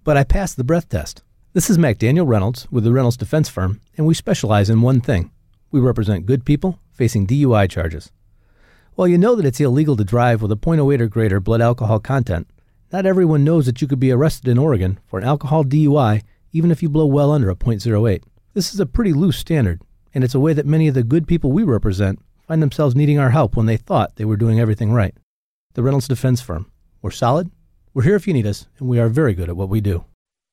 but I passed the breath test. This is McDaniel Reynolds with the Reynolds Defense Firm, and we specialize in one thing. We represent good people facing DUI charges. While you know that it's illegal to drive with a .08 or greater blood alcohol content, not everyone knows that you could be arrested in Oregon for an alcohol DUI even if you blow well under a .08. This is a pretty loose standard, and it's a way that many of the good people we represent find themselves needing our help when they thought they were doing everything right. The Reynolds Defense Firm. We're solid, we're here if you need us, and we are very good at what we do.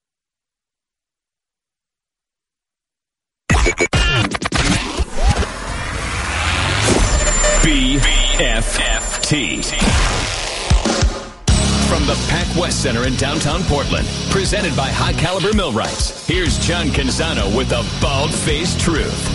BFFT. From the Pac West Center in downtown Portland, presented by High Caliber Millwrights, here's John Canzano with the bald-faced truth.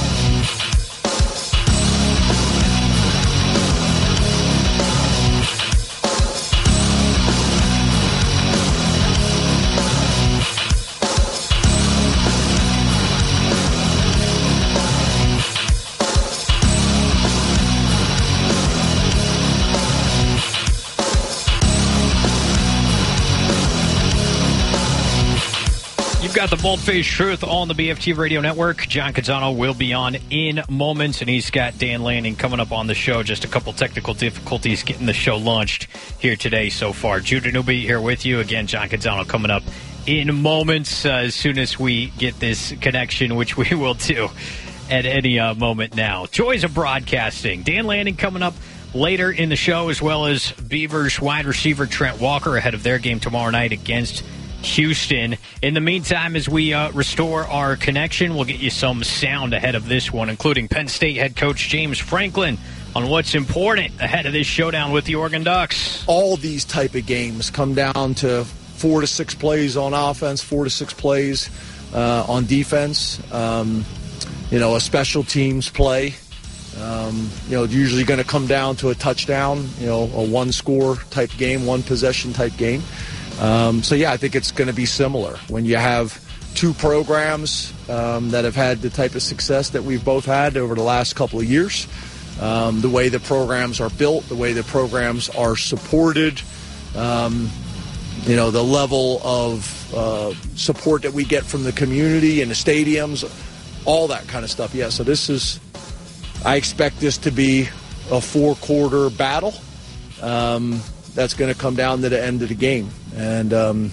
Got the bold-faced truth on the BFT Radio Network. John Canzano will be on in moments, and he's got Dan Lanning coming up on the show. Just a couple technical difficulties getting the show launched here today so far. Jude Anubi here with you. Again, John Canzano coming up in moments as soon as we get this connection, which we will do at any moment now. Joys of broadcasting. Dan Lanning coming up later in the show, as well as Beavers wide receiver Trent Walker ahead of their game tomorrow night against Houston. In the meantime, as we restore our connection, we'll get you some sound ahead of this one, including Penn State head coach James Franklin on what's important ahead of this showdown with the Oregon Ducks. All these type of games come down to 4 to 6 plays on offense, 4 to 6 plays on defense. A special teams play. Usually going to come down to a touchdown, a one-score type game, one-possession type game. I think it's going to be similar. When you have two programs that have had the type of success that we've both had over the last couple of years, the way the programs are built, the way the programs are supported, the level of support that we get from the community and the stadiums, all that kind of stuff. Yeah, so I expect this to be a 4-quarter battle. That's going to come down to the end of the game. And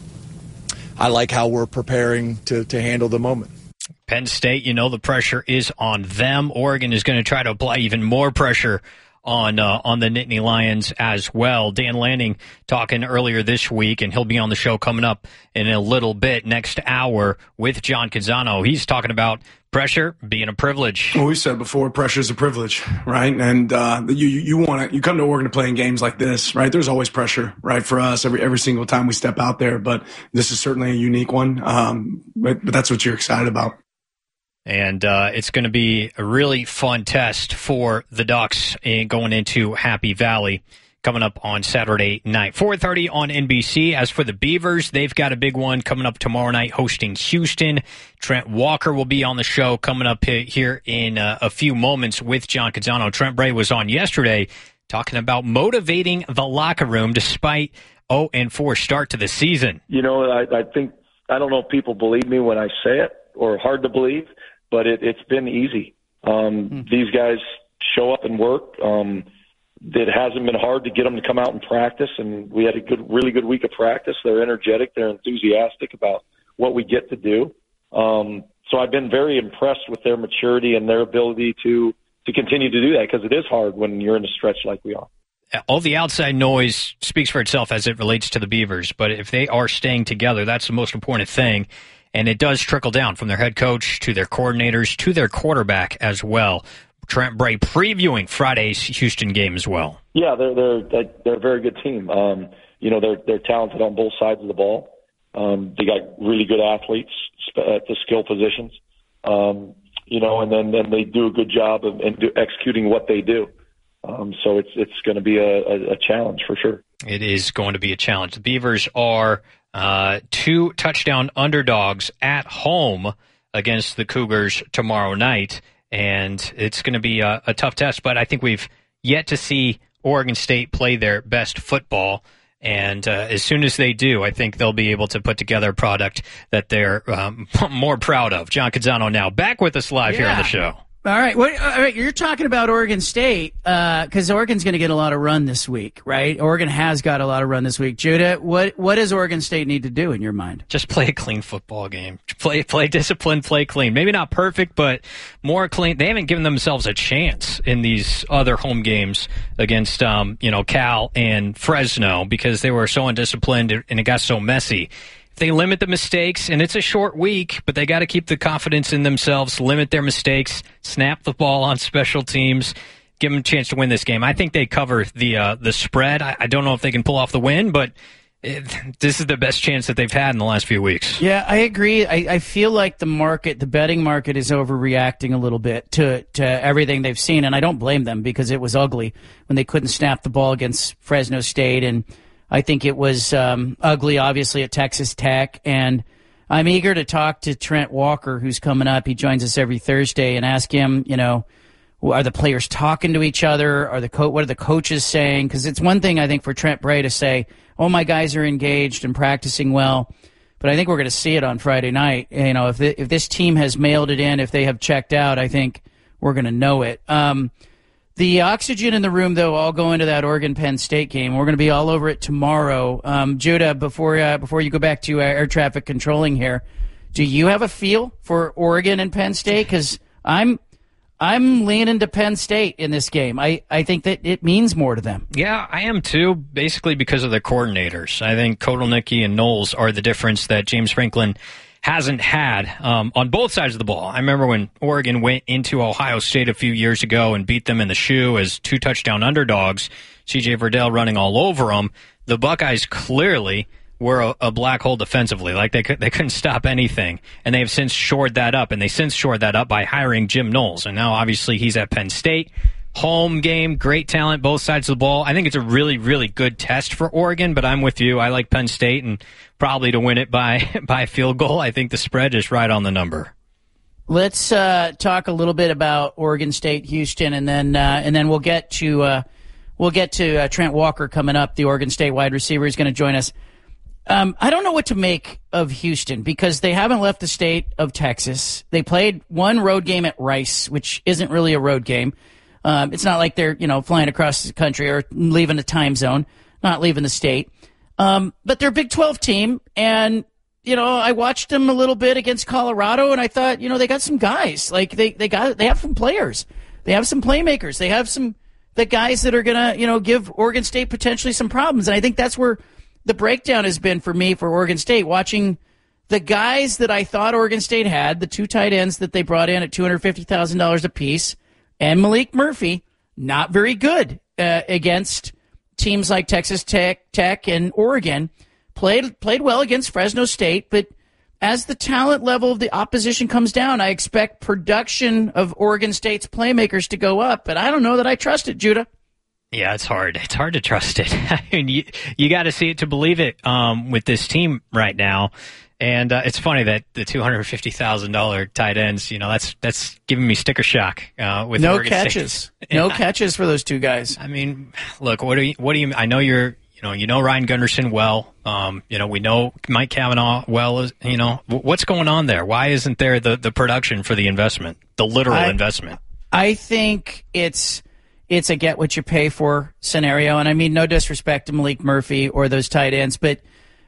I like how we're preparing to handle the moment. Penn State, the pressure is on them. Oregon is going to try to apply even more pressure on the Nittany Lions as well. Dan Lanning talking earlier this week, and he'll be on the show coming up in a little bit, next hour, with John Canzano. He's talking about pressure being a privilege. Well, we said before, pressure is a privilege, right? And you come to Oregon to play in games like this, right? There's always pressure, right, for us every single time we step out there. But this is certainly a unique one. But that's what you're excited about. And it's going to be a really fun test for the Ducks going into Happy Valley coming up on Saturday night, 4:30 on NBC. As for the Beavers, they've got a big one coming up tomorrow night hosting Houston. Trent Walker will be on the show coming up here in a few moments with John Canzano. Trent Bray was on yesterday talking about motivating the locker room despite 0-4 start to the season. I think, I don't know if people believe me when I say it, or hard to believe, but it's been easy. These guys show up and work. It hasn't been hard to get them to come out and practice, and we had a really good week of practice. They're energetic. They're enthusiastic about what we get to do. So I've been very impressed with their maturity and their ability to continue to do that, because it is hard when you're in a stretch like we are. All the outside noise speaks for itself as it relates to the Beavers, but if they are staying together, that's the most important thing. And it does trickle down from their head coach to their coordinators to their quarterback as well. Trent Bray previewing Friday's Houston game as well. Yeah, they're a very good team. They're talented on both sides of the ball. They got really good athletes at the skill positions. And then they do a good job of executing what they do. So it's going to be a challenge for sure. It is going to be a challenge. The Beavers are 2 touchdown underdogs at home against the Cougars tomorrow night. And it's going to be a tough test, but I think we've yet to see Oregon State play their best football. And as soon as they do, I think they'll be able to put together a product that they're more proud of. John Canzano now back with us live here on the show. All right. All right. You're talking about Oregon State because Oregon's going to get a lot of run this week, right? Oregon has got a lot of run this week. Judah, what does Oregon State need to do in your mind? Just play a clean football game. Play disciplined, play clean. Maybe not perfect, but more clean. They haven't given themselves a chance in these other home games against, Cal and Fresno because they were so undisciplined and it got so messy. They limit the mistakes, and it's a short week, but they got to keep the confidence in themselves, limit their mistakes, snap the ball on special teams, give them a chance to win this game. I think they cover the spread. I don't know if they can pull off the win, but this is the best chance that they've had in the last few weeks. Yeah, I agree. I feel like the betting market is overreacting a little bit to everything they've seen, and I don't blame them because it was ugly when they couldn't snap the ball against Fresno State, and I think it was ugly, obviously, at Texas Tech. And I'm eager to talk to Trent Walker, who's coming up. He joins us every Thursday, and ask him, are the players talking to each other? What are the coaches saying? Because it's one thing, I think, for Trent Bray to say, oh, my guys are engaged and practicing well. But I think we're going to see it on Friday night. If this team has mailed it in, if they have checked out, I think we're going to know it. The oxygen in the room, though, all go into that Oregon-Penn State game. We're going to be all over it tomorrow. Judah, before you go back to air traffic controlling here, do you have a feel for Oregon and Penn State? Because I'm leaning to Penn State in this game. I think that it means more to them. Yeah, I am too, basically because of their coordinators. I think Kotelnicki and Knowles are the difference that James Franklin hasn't had on both sides of the ball. I remember when Oregon went into Ohio State a few years ago and beat them in the shoe as 2-touchdown underdogs, C.J. Verdell running all over them. The Buckeyes clearly were a black hole defensively. Like they couldn't stop anything. And they have since shored that up, and they since shored that up by hiring Jim Knowles. And now obviously he's at Penn State. Home game, great talent, both sides of the ball. I think it's a really, really good test for Oregon, but I'm with you. I like Penn State and probably to win it by a field goal. I think the spread is right on the number. Let's talk a little bit about Oregon State, Houston, and then we'll get to Trent Walker coming up. The Oregon State wide receiver is going to join us. I don't know what to make of Houston because they haven't left the state of Texas. They played one road game at Rice, which isn't really a road game. It's not like they're, flying across the country or leaving the time zone, not leaving the state. But they're a Big 12 team, and, I watched them a little bit against Colorado, and I thought, they got some guys. Like, they have some players. They have some playmakers. They have the guys that are going to, give Oregon State potentially some problems. And I think that's where the breakdown has been for me for Oregon State, watching the guys that I thought Oregon State had, the two tight ends that they brought in at $250,000 apiece, and Malik Murphy, not very good against teams like Texas Tech and Oregon. Played well against Fresno State, but as the talent level of the opposition comes down, I expect production of Oregon State's playmakers to go up, but I don't know that I trust it, Judah. Yeah, it's hard. It's hard to trust it. I mean, you got to see it to believe it with this team right now. And it's funny that the $250,000 tight ends, that's giving me sticker shock. With no Oregon catches, State. No catches for those two guys. I mean, look, what do you? I know Ryan Gunderson well. We know Mike Cavanaugh well. What's going on there? Why isn't there the production for the investment, the literal investment? I think it's a get what you pay for scenario, and I mean no disrespect to Malik Murphy or those tight ends, but.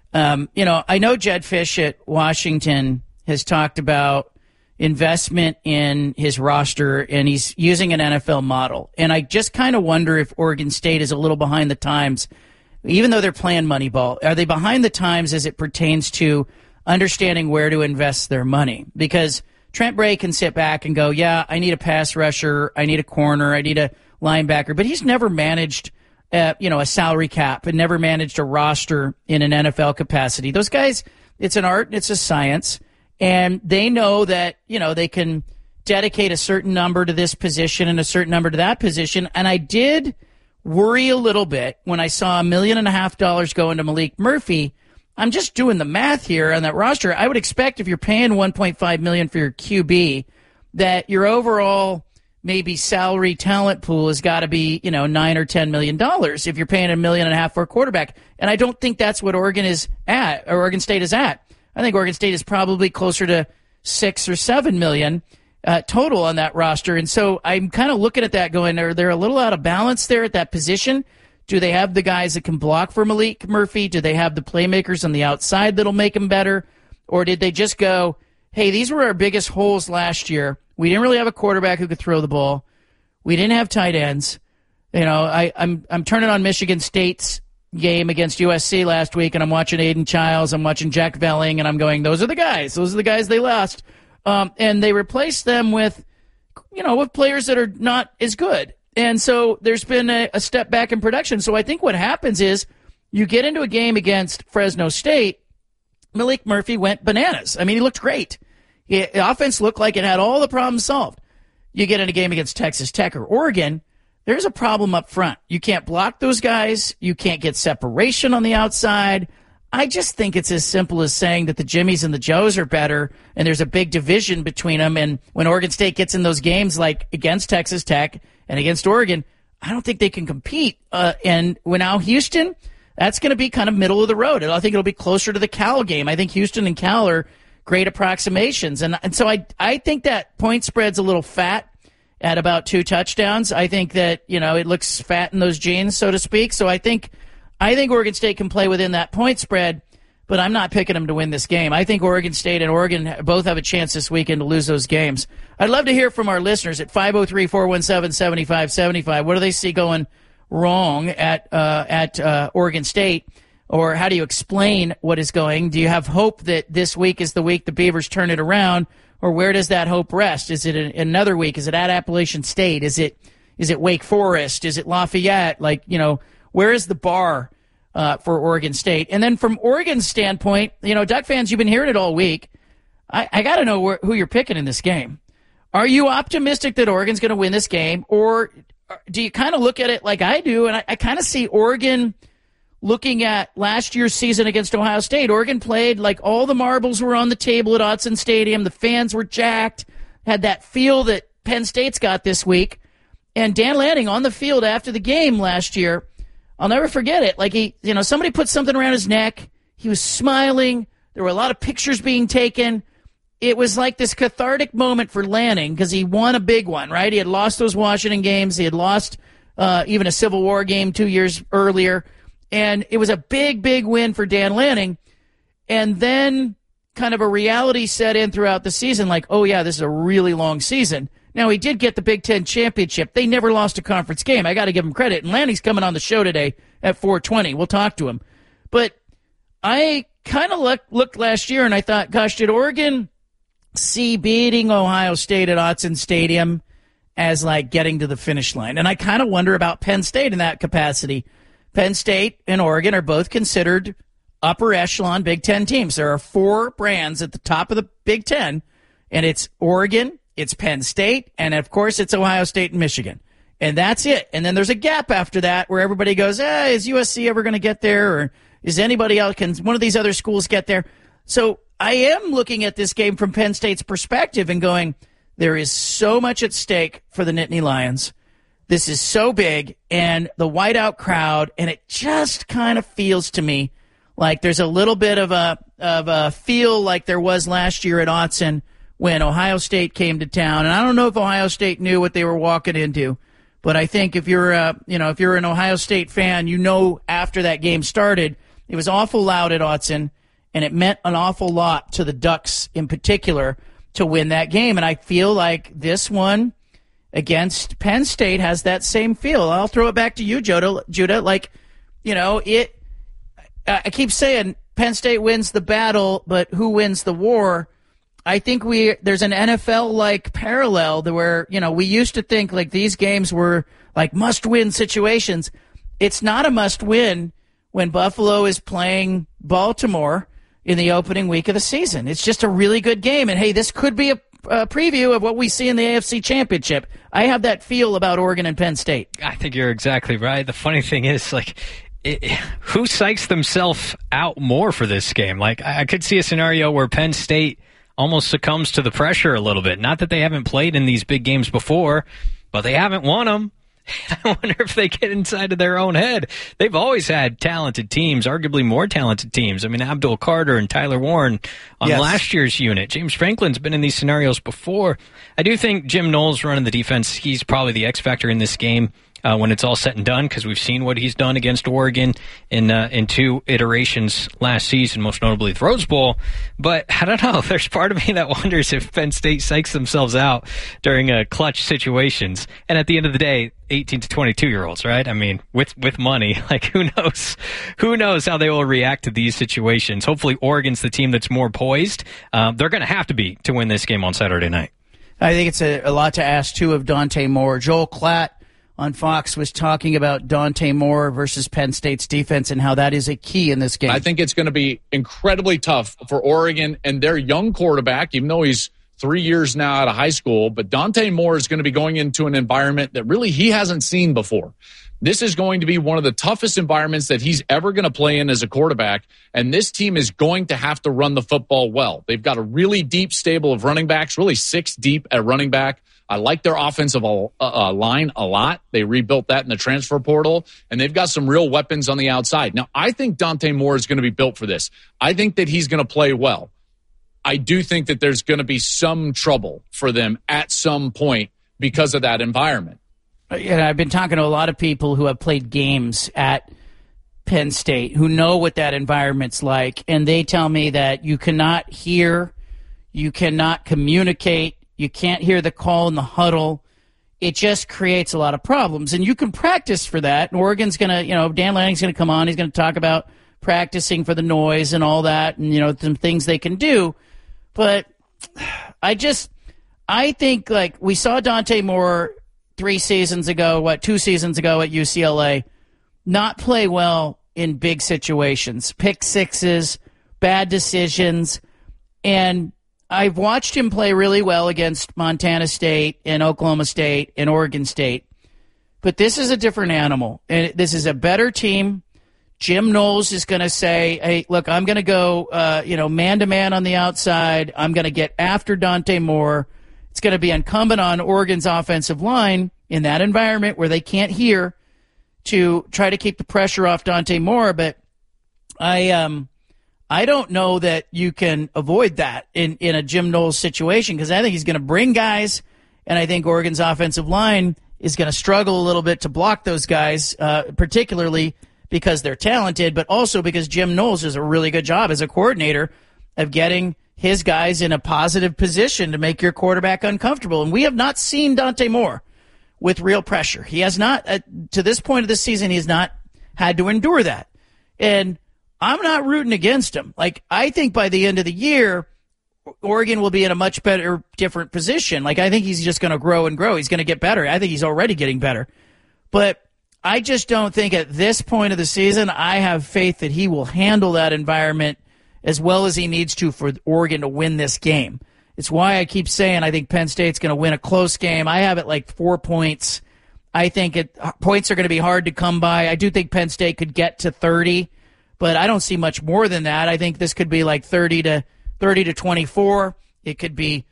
I know Jed Fish at Washington has talked about investment in his roster, and he's using an NFL model. And I just kind of wonder if Oregon State is a little behind the times, even though they're playing Moneyball. Are they behind the times as it pertains to understanding where to invest their money? Because Trent Bray can sit back and go, yeah, I need a pass rusher, I need a corner, I need a linebacker, but he's never managed a salary cap and never managed a roster in an NFL capacity. Those guys, it's an art and it's a science, and they know that, they can dedicate a certain number to this position and a certain number to that position. And I did worry a little bit when I saw $1.5 million go into Malik Murphy. I'm just doing the math here on that roster. I would expect if you're paying $1.5 million for your QB, that your overall maybe salary talent pool has got to be, $9 or $10 million if you're paying $1.5 million for a quarterback. And I don't think that's what Oregon is at, or Oregon State is at. I think Oregon State is probably closer to $6 or $7 million total on that roster. And so I'm kind of looking at that going, are they a little out of balance there at that position? Do they have the guys that can block for Malik Murphy? Do they have the playmakers on the outside that'll make them better? Or did they just go, hey, these were our biggest holes last year. We didn't really have a quarterback who could throw the ball. We didn't have tight ends. I'm turning on Michigan State's game against USC last week, and I'm watching Aiden Childs, I'm watching Jack Velling, and I'm going, those are the guys. Those are the guys they lost. And they replaced them with players that are not as good. And so there's been a step back in production. So I think what happens is you get into a game against Fresno State, Malik Murphy went bananas. I mean, he looked great. The offense looked like it had all the problems solved. You get in a game against Texas Tech or Oregon, there's a problem up front. You can't block those guys. You can't get separation on the outside. I just think it's as simple as saying that the Jimmies and the Joes are better, and there's a big division between them. And when Oregon State gets in those games like against Texas Tech and against Oregon, I don't think they can compete. And when now Houston, that's going to be kind of middle of the road. I think it'll be closer to the Cal game. I think Houston and Cal are great approximations. And so I think that point spread's a little fat at about 2 touchdowns. I think that, it looks fat in those jeans, so to speak. So I think Oregon State can play within that point spread, but I'm not picking them to win this game. I think Oregon State and Oregon both have a chance this weekend to lose those games. I'd love to hear from our listeners at 503-417-7575. What do they see going wrong at Oregon State? Or how do you explain what is going? Do you have hope that this week is the week the Beavers turn it around? Or where does that hope rest? Is it another week? Is it at Appalachian State? Is it Wake Forest? Is it Lafayette? Where is the bar for Oregon State? And then from Oregon's standpoint, Duck fans, you've been hearing it all week. I got to know who you're picking in this game. Are you optimistic that Oregon's going to win this game? Or do you kind of look at it like I do? And I kind of see Oregon looking at last year's season against Ohio State. Oregon played like all the marbles were on the table at Autzen Stadium. The fans were jacked, had that feel that Penn State's got this week. And Dan Lanning on the field after the game last year, I'll never forget it. Like somebody put something around his neck. He was smiling. There were a lot of pictures being taken. It was like this cathartic moment for Lanning because he won a big one, right? He had lost those Washington games. He had lost even a Civil War game 2 years earlier. And it was a big, big win for Dan Lanning. And then kind of a reality set in throughout the season, like, oh, yeah, this is a really long season. Now, he did get the Big Ten championship. They never lost a conference game. I got to give him credit. And Lanning's coming on the show today at 4:20. We'll talk to him. But I kind of looked last year, and I thought, gosh, did Oregon see beating Ohio State at Autzen Stadium as, like, getting to the finish line? And I kind of wonder about Penn State in that capacity. Penn State and Oregon are both considered upper echelon Big Ten teams. There are 4 brands at the top of the Big Ten, and it's Oregon, it's Penn State, and of course it's Ohio State and Michigan. And that's it. And then there's a gap after that where everybody goes, is USC ever going to get there? Or is anybody else, can one of these other schools get there? So I am looking at this game from Penn State's perspective and going, there is so much at stake for the Nittany Lions. This is so big, and the whiteout crowd, and it just kind of feels to me like there's a little bit of a feel like there was last year at Autzen when Ohio State came to town. And I don't know if Ohio State knew what they were walking into, but I think if you're an Ohio State fan, after that game started, it was awful loud at Autzen, and it meant an awful lot to the Ducks in particular to win that game. And I feel like this one against Penn State has that same feel. I'll throw it back to you, Judah. I keep saying Penn State wins the battle, but who wins the war? I think there's an NFL-like parallel where, we used to think like these games were like must-win situations. It's not a must-win when Buffalo is playing Baltimore in the opening week of the season. It's just a really good game. And hey, this could be a preview of what we see in the AFC Championship. I have that feel about Oregon and Penn State. I think you're exactly right. The funny thing is, who psychs themselves out more for this game? Like, I could see a scenario where Penn State, almost succumbs to the pressure a little bit. Not that they haven't played in these big games before, but they haven't won them. I wonder if they get inside of their own head. They've always had talented teams, arguably more talented teams. I mean, Abdul Carter and Tyler Warren on last year's unit. James Franklin's been in these scenarios before. I do think Jim Knowles running the defense, he's probably the X factor in this game. When it's all said and done, because we've seen what he's done against Oregon in 2 iterations last season, most notably the Rose Bowl. But I don't know. There's part of me that wonders if Penn State psychs themselves out during clutch situations. And at the end of the day, 18 to 22-year-olds, right? I mean, with money, like who knows? Who knows how they will react to these situations? Hopefully, Oregon's the team that's more poised. They're going to have to be to win this game on Saturday night. I think it's a lot to ask too of Dante Moore. Joel Klatt on Fox was talking about Dante Moore versus Penn State's defense and how that is a key in this game. I think it's going to be incredibly tough for Oregon and their young quarterback, even though he's 3 years now out of high school. But Dante Moore is going to be going into an environment that really he hasn't seen before. This is going to be one of the toughest environments that he's ever going to play in as a quarterback, and this team is going to have to run the football well. They've got a really deep stable of running backs, really 6 deep at running back. I like their offensive line a lot. They rebuilt that in the transfer portal, and they've got some real weapons on the outside. Now, I think Dante Moore is going to be built for this. I think that he's going to play well. I do think that there's going to be some trouble for them at some point because of that environment. Yeah, I've been talking to a lot of people who have played games at Penn State who know what that environment's like, and they tell me that you cannot hear, you cannot communicate, you can't hear the call in the huddle. It just creates a lot of problems. And you can practice for that. And Oregon's going to, Dan Lanning's going to come on. He's going to talk about practicing for the noise and all that and, some things they can do. But I think, like, we saw Dante Moore 2 seasons ago at UCLA not play well in big situations. Pick sixes, bad decisions, and I've watched him play really well against Montana State and Oklahoma State and Oregon State. But this is a different animal, and this is a better team. Jim Knowles is going to say, hey, look, I'm going to go man-to-man on the outside. I'm going to get after Dante Moore. It's going to be incumbent on Oregon's offensive line in that environment where they can't hear to try to keep the pressure off Dante Moore. But I don't know that you can avoid that in a Jim Knowles situation, because I think he's going to bring guys, and I think Oregon's offensive line is going to struggle a little bit to block those guys, particularly because they're talented, but also because Jim Knowles does a really good job as a coordinator of getting his guys in a positive position to make your quarterback uncomfortable. And we have not seen Dante Moore with real pressure. He has not, to this point of the season, he has not had to endure that. And I'm not rooting against him. Like, I think by the end of the year, Oregon will be in a much better, different position. Like, I think he's just going to grow and grow. He's going to get better. I think he's already getting better. But I just don't think at this point of the season, I have faith that he will handle that environment as well as he needs to for Oregon to win this game. It's why I keep saying I think Penn State's going to win a close game. I have it like 4 points. I think points are going to be hard to come by. I do think Penn State could get to 30. But I don't see much more than that. I think this could be like 30 to 24. It could be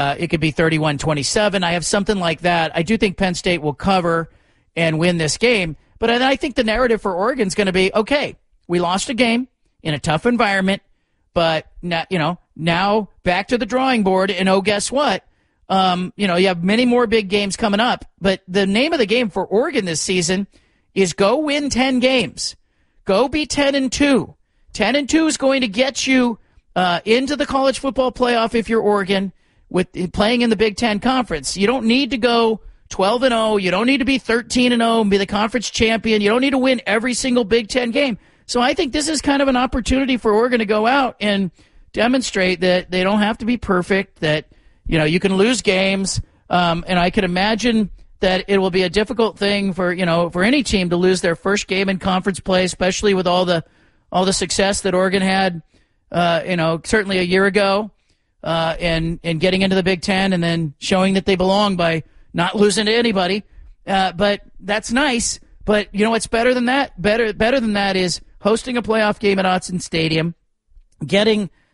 31-27. I have something like that. I do think Penn State will cover and win this game. But I think the narrative for Oregon is going to be, okay, we lost a game in a tough environment, but now back to the drawing board. And guess what? You have many more big games coming up. But the name of the game for Oregon this season is go win 10 games. Go be 10-2. 10-2 is going to get you into the college football playoff if you're Oregon with playing in the Big Ten Conference. You don't need to go 12-0. You don't need to be 13-0 and be the conference champion. You don't need to win every single Big Ten game. So I think this is kind of an opportunity for Oregon to go out and demonstrate that they don't have to be perfect, that you can lose games. And I could imagine that it will be a difficult thing for any team to lose their first game in conference play, especially with all the success that Oregon had, certainly a year ago, and getting into the Big Ten and then showing that they belong by not losing to anybody. But that's nice. But what's better than that? Better than that is hosting a playoff game at Autzen Stadium, getting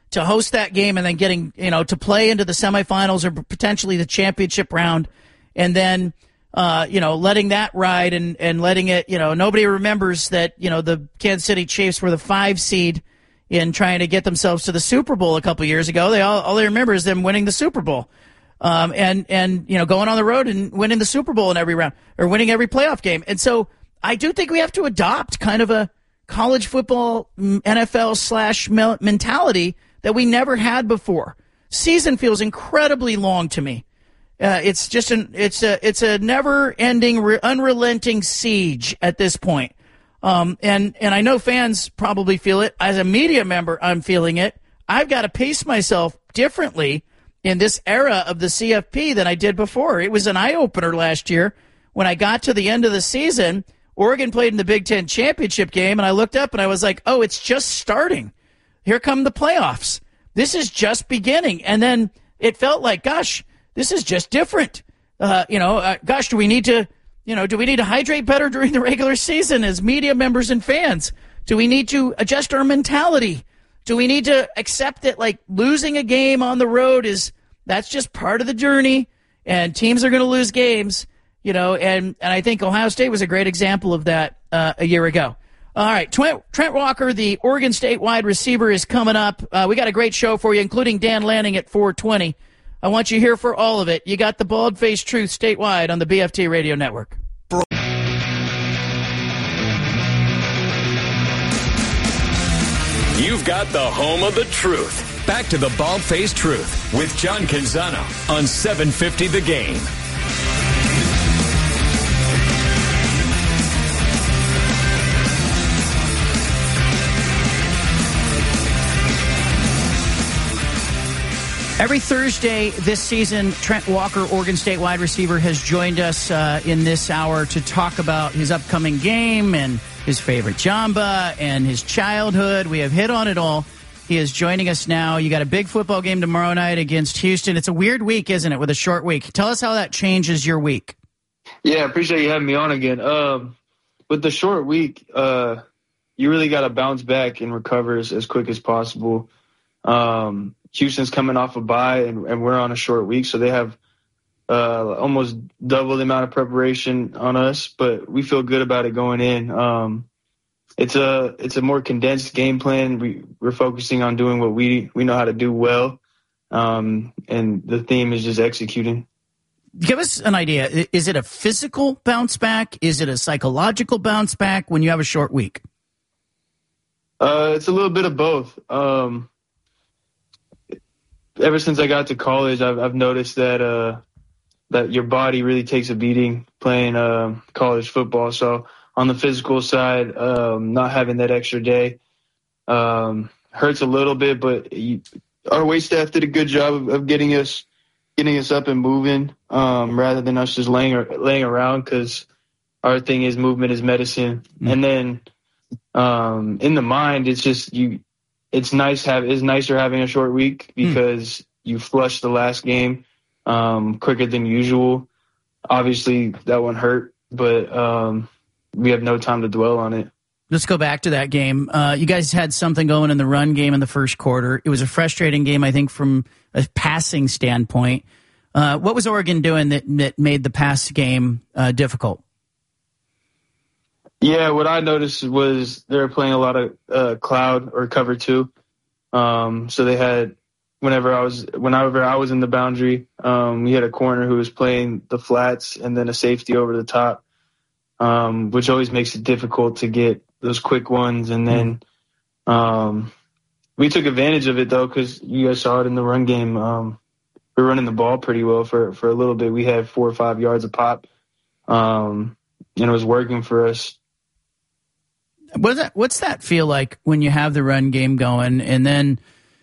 to host that game and then getting, to play into the semifinals or potentially the championship round, and then, letting that ride and letting it, nobody remembers that, the Kansas City Chiefs were the 5 seed in trying to get themselves to the Super Bowl a couple years ago. All they remember is them winning the Super Bowl. And going on the road and winning the Super Bowl in every round, or winning every playoff game. And so I do think we have to adopt kind of a college football NFL / mentality that we never had before. Season feels incredibly long to me. It's just it's a never-ending, unrelenting siege at this point. And I know fans probably feel it. As a media member, I'm feeling it. I've got to pace myself differently in this era of the CFP than I did before. It was an eye-opener last year when I got to the end of the season. Oregon played in the Big Ten championship game, and I looked up and I was like, oh, it's just starting. Here come the playoffs. This is just beginning. And then it felt like, gosh, this is just different. Gosh, do we need to hydrate better during the regular season as media members and fans? Do we need to adjust our mentality? Do we need to accept that, like, losing a game on the road that's just part of the journey, and teams are going to lose games, and I think Ohio State was a great example of that a year ago. All right, Trent Walker, the Oregon State wide receiver, is coming up. We got a great show for you, including Dan Lanning at 4:20. I want you here for all of it. You got the Bald-Faced Truth statewide on the BFT Radio Network. You've got the home of the truth. Back to the Bald-Faced Truth with John Canzano on 750 The Game. Every Thursday this season, Trent Walker, Oregon State wide receiver, has joined us in this hour to talk about his upcoming game and his favorite Jamba and his childhood. We have hit on it all. He is joining us now. You got a big football game tomorrow night against Houston. It's a weird week, isn't it, with a short week? Tell us how that changes your week. Yeah, I appreciate you having me on again. With the short week, you really got to bounce back and recover as quick as possible. Houston's coming off a bye, and we're on a short week, so they have almost double the amount of preparation on us, but we feel good about it going in. It's a more condensed game plan. We're focusing on doing what we know how to do well, and the theme is just executing. Give us an idea. Is it a physical bounce back? Is it a psychological bounce back when you have a short week? It's a little bit of both. Ever since I got to college, I've noticed that your body really takes a beating playing college football. So on the physical side, not having that extra day hurts a little bit, but our weight staff did a good job of getting us up and moving rather than us just laying around, because our thing is movement is medicine. Mm-hmm. And then in the mind, it's just it's nicer having a short week because you flush the last game quicker than usual. Obviously, that one hurt, but we have no time to dwell on it. Let's go back to that game. You guys had something going in the run game in the first quarter. It was a frustrating game, I think, from a passing standpoint. What was Oregon doing that made the pass game difficult? Yeah, what I noticed was they were playing a lot of cloud or cover 2. So they had, whenever I was in the boundary, we had a corner who was playing the flats and then a safety over the top, which always makes it difficult to get those quick ones. And then we took advantage of it, though, because you guys saw it in the run game. We were running the ball pretty well for a little bit. We had 4 or 5 yards a pop, and it was working for us. What's that feel like when you have the run game going, and then,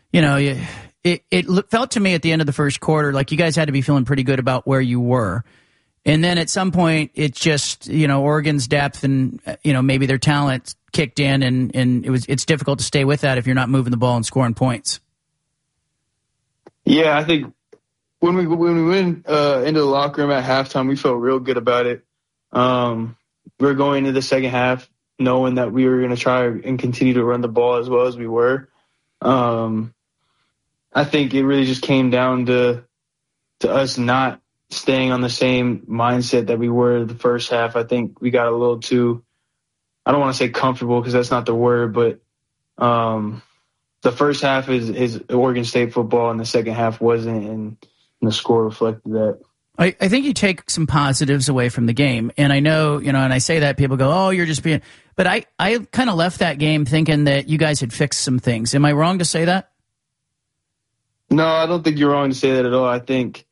it felt to me at the end of the first quarter like you guys had to be feeling pretty good about where you were, and then at some point it just, Oregon's depth and maybe their talent kicked in, and it's difficult to stay with that if you're not moving the ball and scoring points. Yeah, I think when we went into the locker room at halftime, we felt real good about it. We were going into the second half knowing that we were going to try and continue to run the ball as well as we were. I think it really just came down to us not staying on the same mindset that we were the first half. I think we got a little too, I don't want to say comfortable because that's not the word, but the first half is Oregon State football and the second half wasn't, and the score reflected that. I think you take some positives away from the game. And I know, and I say that, people go, oh, you're just being, but I kind of left that game thinking that you guys had fixed some things. Am I wrong to say that? No, I don't think you're wrong to say that at all. I think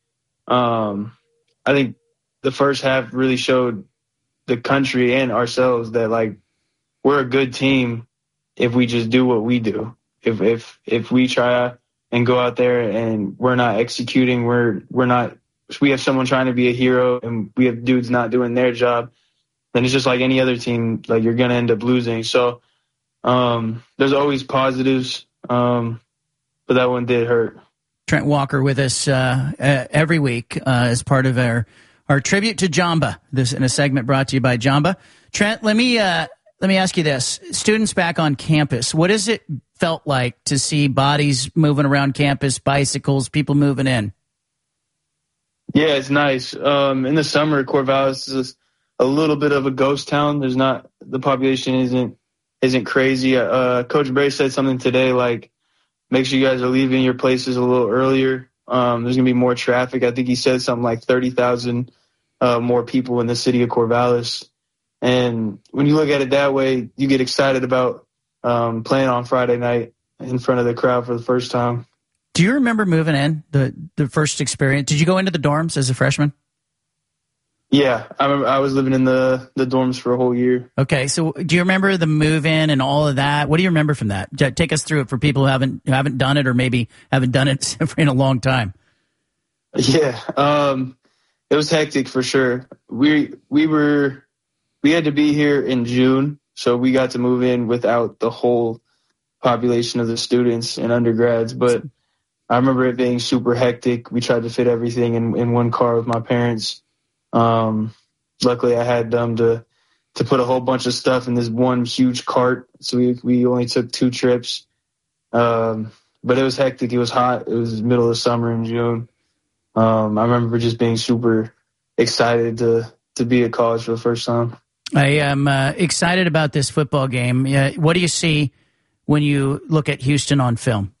the first half really showed the country and ourselves that, like, we're a good team if we just do what we do. If we try and go out there and we're not executing, we have someone trying to be a hero and we have dudes not doing their job, then it's just like any other team, like, you're going to end up losing. So there's always positives, but that one did hurt. Trent Walker with us every week as part of our tribute to Jamba. This in a segment brought to you by Jamba. Trent, let me ask you this: students back on campus, what has it felt like to see bodies moving around campus, bicycles, people moving in? Yeah, it's nice. In the summer, Corvallis is a little bit of a ghost town. The population isn't crazy. Coach Bray said something today like, make sure you guys are leaving your places a little earlier. There's going to be more traffic. I think he said something like 30,000 more people in the city of Corvallis. And when you look at it that way, you get excited about playing on Friday night in front of the crowd for the first time. Do you remember moving in, the first experience? Did you go into the dorms as a freshman? Yeah, I was living in the dorms for a whole year. Okay, so do you remember the move-in and all of that? What do you remember from that? Take us through it for people who haven't done it or maybe haven't done it in a long time. Yeah, it was hectic for sure. We had to be here in June, so we got to move in without the whole population of the students and undergrads. But I remember it being super hectic. We tried to fit everything in one car with my parents. Luckily, I had them to put a whole bunch of stuff in this one huge cart, so we only took 2 trips. But it was hectic. It was hot. It was middle of summer in June. I remember just being super excited to be at college for the first time. I am excited about this football game. What do you see when you look at Houston on film?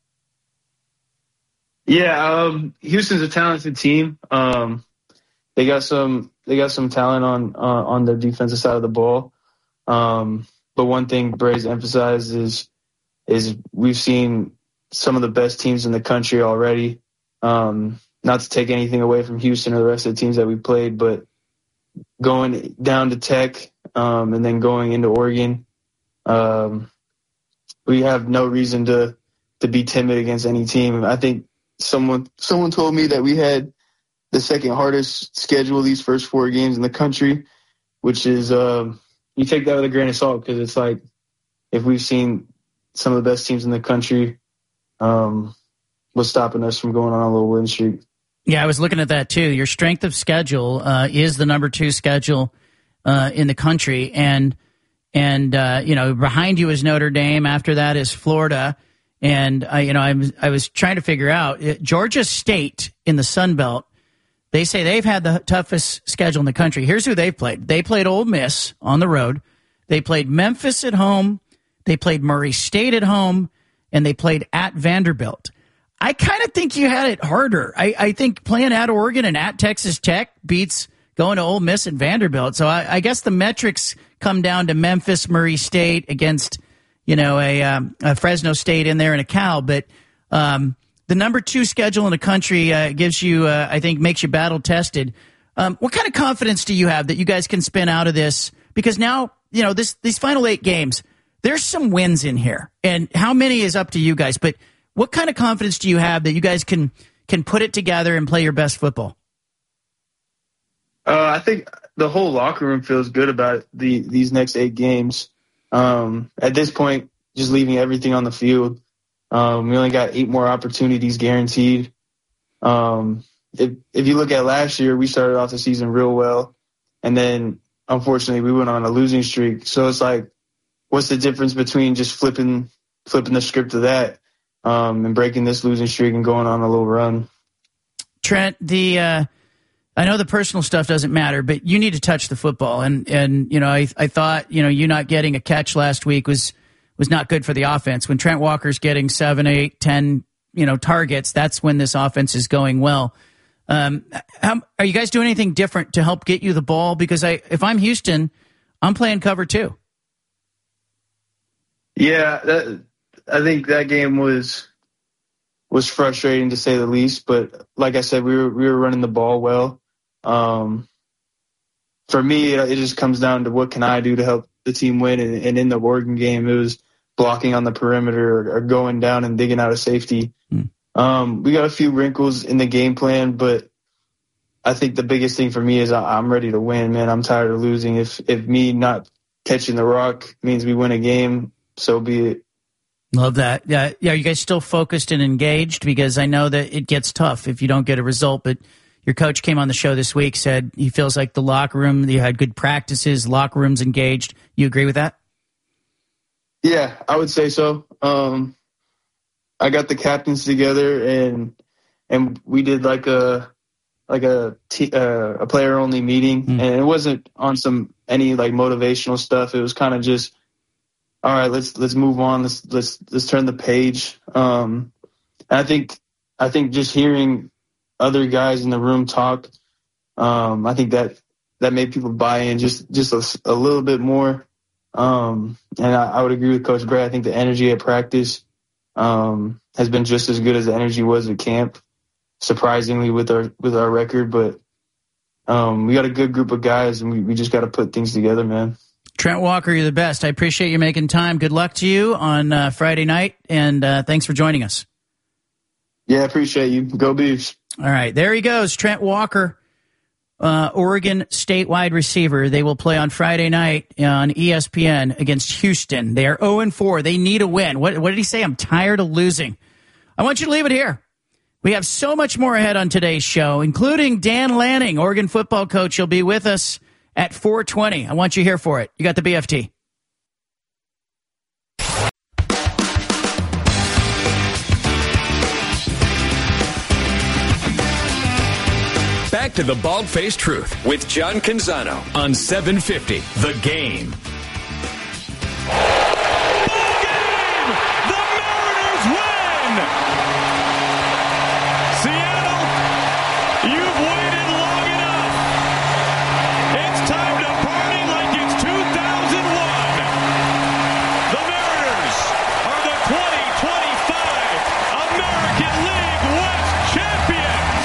Yeah, Houston's a talented team. They got some talent on their defensive side of the ball. But one thing Bray's emphasized is we've seen some of the best teams in the country already. Not to take anything away from Houston or the rest of the teams that we played, but going down to Tech and then going into Oregon, we have no reason to be timid against any team. I think someone told me that we had the second hardest schedule these first 4 games in the country, which is you take that with a grain of salt, because it's like, if we've seen some of the best teams in the country, what's stopping us from going on a little win streak? Yeah, I was looking at that too. Your strength of schedule is the number 2 schedule in the country, and behind you is Notre Dame. After that is Florida, and I was trying to figure out Georgia State in the Sun Belt. They say they've had the toughest schedule in the country. Here's who they've played. They played Ole Miss on the road. They played Memphis at home. They played Murray State at home, and they played at Vanderbilt. I kind of think you had it harder. I think playing at Oregon and at Texas Tech beats going to Ole Miss and Vanderbilt. So I guess the metrics come down to Memphis, Murray State against, a Fresno State in there and a Cal. But the number 2 schedule in the country gives you, I think, makes you battle tested. What kind of confidence do you have that you guys can spin out of this? Because now, these final 8 games, there's some wins in here, and how many is up to you guys. But what kind of confidence do you have that you guys can put it together and play your best football? I think the whole locker room feels good about these next 8 games. At this point, just leaving everything on the field. We only got 8 more opportunities guaranteed. If you look at last year, we started off the season real well, and then unfortunately we went on a losing streak. So it's like, what's the difference between just flipping the script of that and breaking this losing streak and going on a little run. Trent, I know the personal stuff doesn't matter, but you need to touch the football. And I thought, you not getting a catch last week was not good for the offense. When Trent Walker's getting 7, 8, 10, targets, that's when this offense is going well. Are you guys doing anything different to help get you the ball? Because if I'm Houston, I'm playing cover 2. Yeah, I think that game was frustrating to say the least. But like I said, we were running the ball well. For me, it just comes down to what can I do to help the team win. And in the Oregon game, it was blocking on the perimeter or going down and digging out a safety. We got a few wrinkles in the game plan, but I think the biggest thing for me is I'm ready to win, man. I'm tired of losing. If me not catching the rock means we win a game, so be it. Love that. Yeah. Are you guys still focused and engaged? Because I know that it gets tough if you don't get a result, but your coach came on the show this week, said he feels like the locker room, you had good practices, locker room's engaged. You agree with that? Yeah, I would say so. I got the captains together and we did like a player only meeting, and it wasn't on any motivational stuff. It was kind of just, all right, let's move on. Let's turn the page. And I think just hearing other guys in the room talk, I think that made people buy in just a little bit more. And I would agree with Coach Brad. I think the energy at practice has been just as good as the energy was at camp, surprisingly with our record. But we got a good group of guys, and we just got to put things together, man. Trent Walker, you're the best. I appreciate you making time. Good luck to you on Friday night, and thanks for joining us. Yeah, appreciate you. Go Beavs. All right, there he goes, Trent Walker, Oregon State wide receiver. They will play on Friday night on ESPN against Houston. They are 0-4. They need a win. What did he say? I'm tired of losing. I want you to leave it here. We have so much more ahead on today's show, including Dan Lanning, Oregon football coach. He'll be with us at 4:20. I want you here for it. You got the BFT. Back to the Bald-Faced Truth with John Canzano on 750 The Game. Ball game! The Mariners win! Seattle, you've waited long enough. It's time to party like it's 2001. The Mariners are the 2025 American League West champions.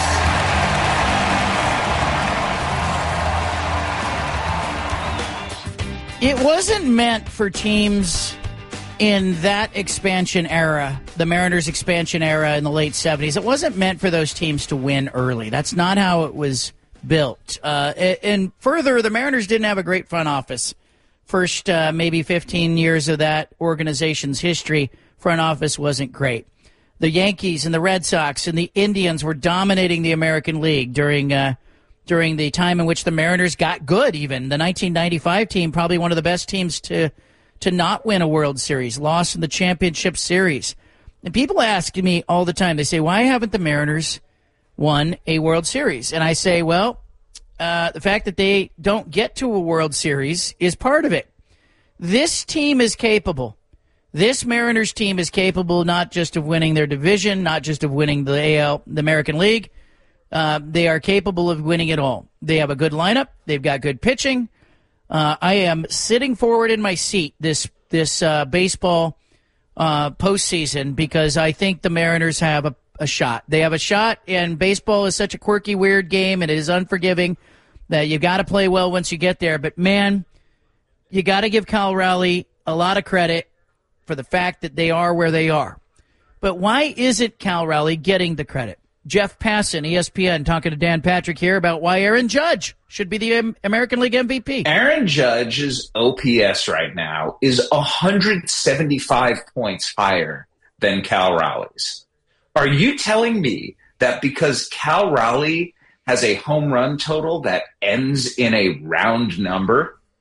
It wasn't meant for teams in that expansion era, the Mariners expansion era in the late 70s. It wasn't meant for those teams to win early. That's not how it was built. And further, the Mariners didn't have a great front office. First, maybe 15 years of that organization's history, front office wasn't great. The Yankees and the Red Sox and the Indians were dominating the American League during the time in which the Mariners got good. Even the 1995 team, probably one of the best teams to not win a World Series, lost in the championship series. And people ask me all the time, they say, why haven't the Mariners won a World Series? And I say, well, the fact that they don't get to a World Series is part of it. This team is capable. This Mariners team is capable not just of winning their division, not just of winning the American League. They are capable of winning it all. They have a good lineup. They've got good pitching. I am sitting forward in my seat this baseball postseason because I think the Mariners have a shot. They have a shot, and baseball is such a quirky, weird game, and it is unforgiving that you got to play well once you get there. But, man, you got to give Cal Raleigh a lot of credit for the fact that they are where they are. But why isn't Cal Raleigh getting the credit? Jeff Passan, ESPN, talking to Dan Patrick here about why Aaron Judge should be the American League MVP. Aaron Judge's OPS right now is 175 points higher than Cal Raleigh's. Are you telling me that because Cal Raleigh has a home run total that ends in a round number,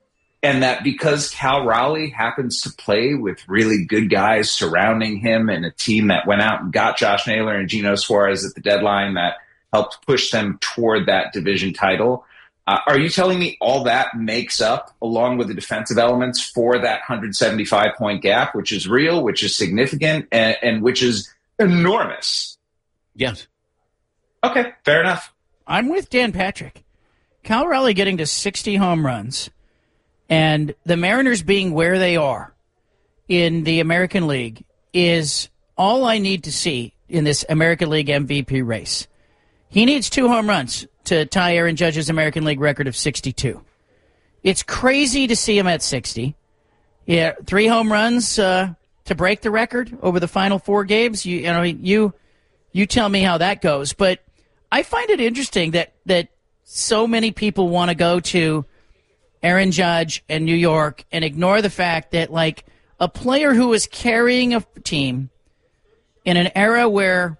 and that because Cal Raleigh happens to play with really good guys surrounding him and a team that went out and got Josh Naylor and Geno Suarez at the deadline that helped push them toward that division title. Are you telling me all that makes up, along with the defensive elements, for that 175-point gap, which is real, which is significant, and which is enormous? Yes. Okay, fair enough. I'm with Dan Patrick. Cal Raleigh getting to 60 home runs and the Mariners being where they are in the American League is all I need to see in this American League MVP race. He needs 2 home runs to tie Aaron Judge's American League record of 62. It's crazy to see him at 60. Yeah, 3 home runs to break the record over the final 4 games. You tell me how that goes. But I find it interesting that so many people want to go to Aaron Judge and New York and ignore the fact that, like, a player who is carrying a team in an era where,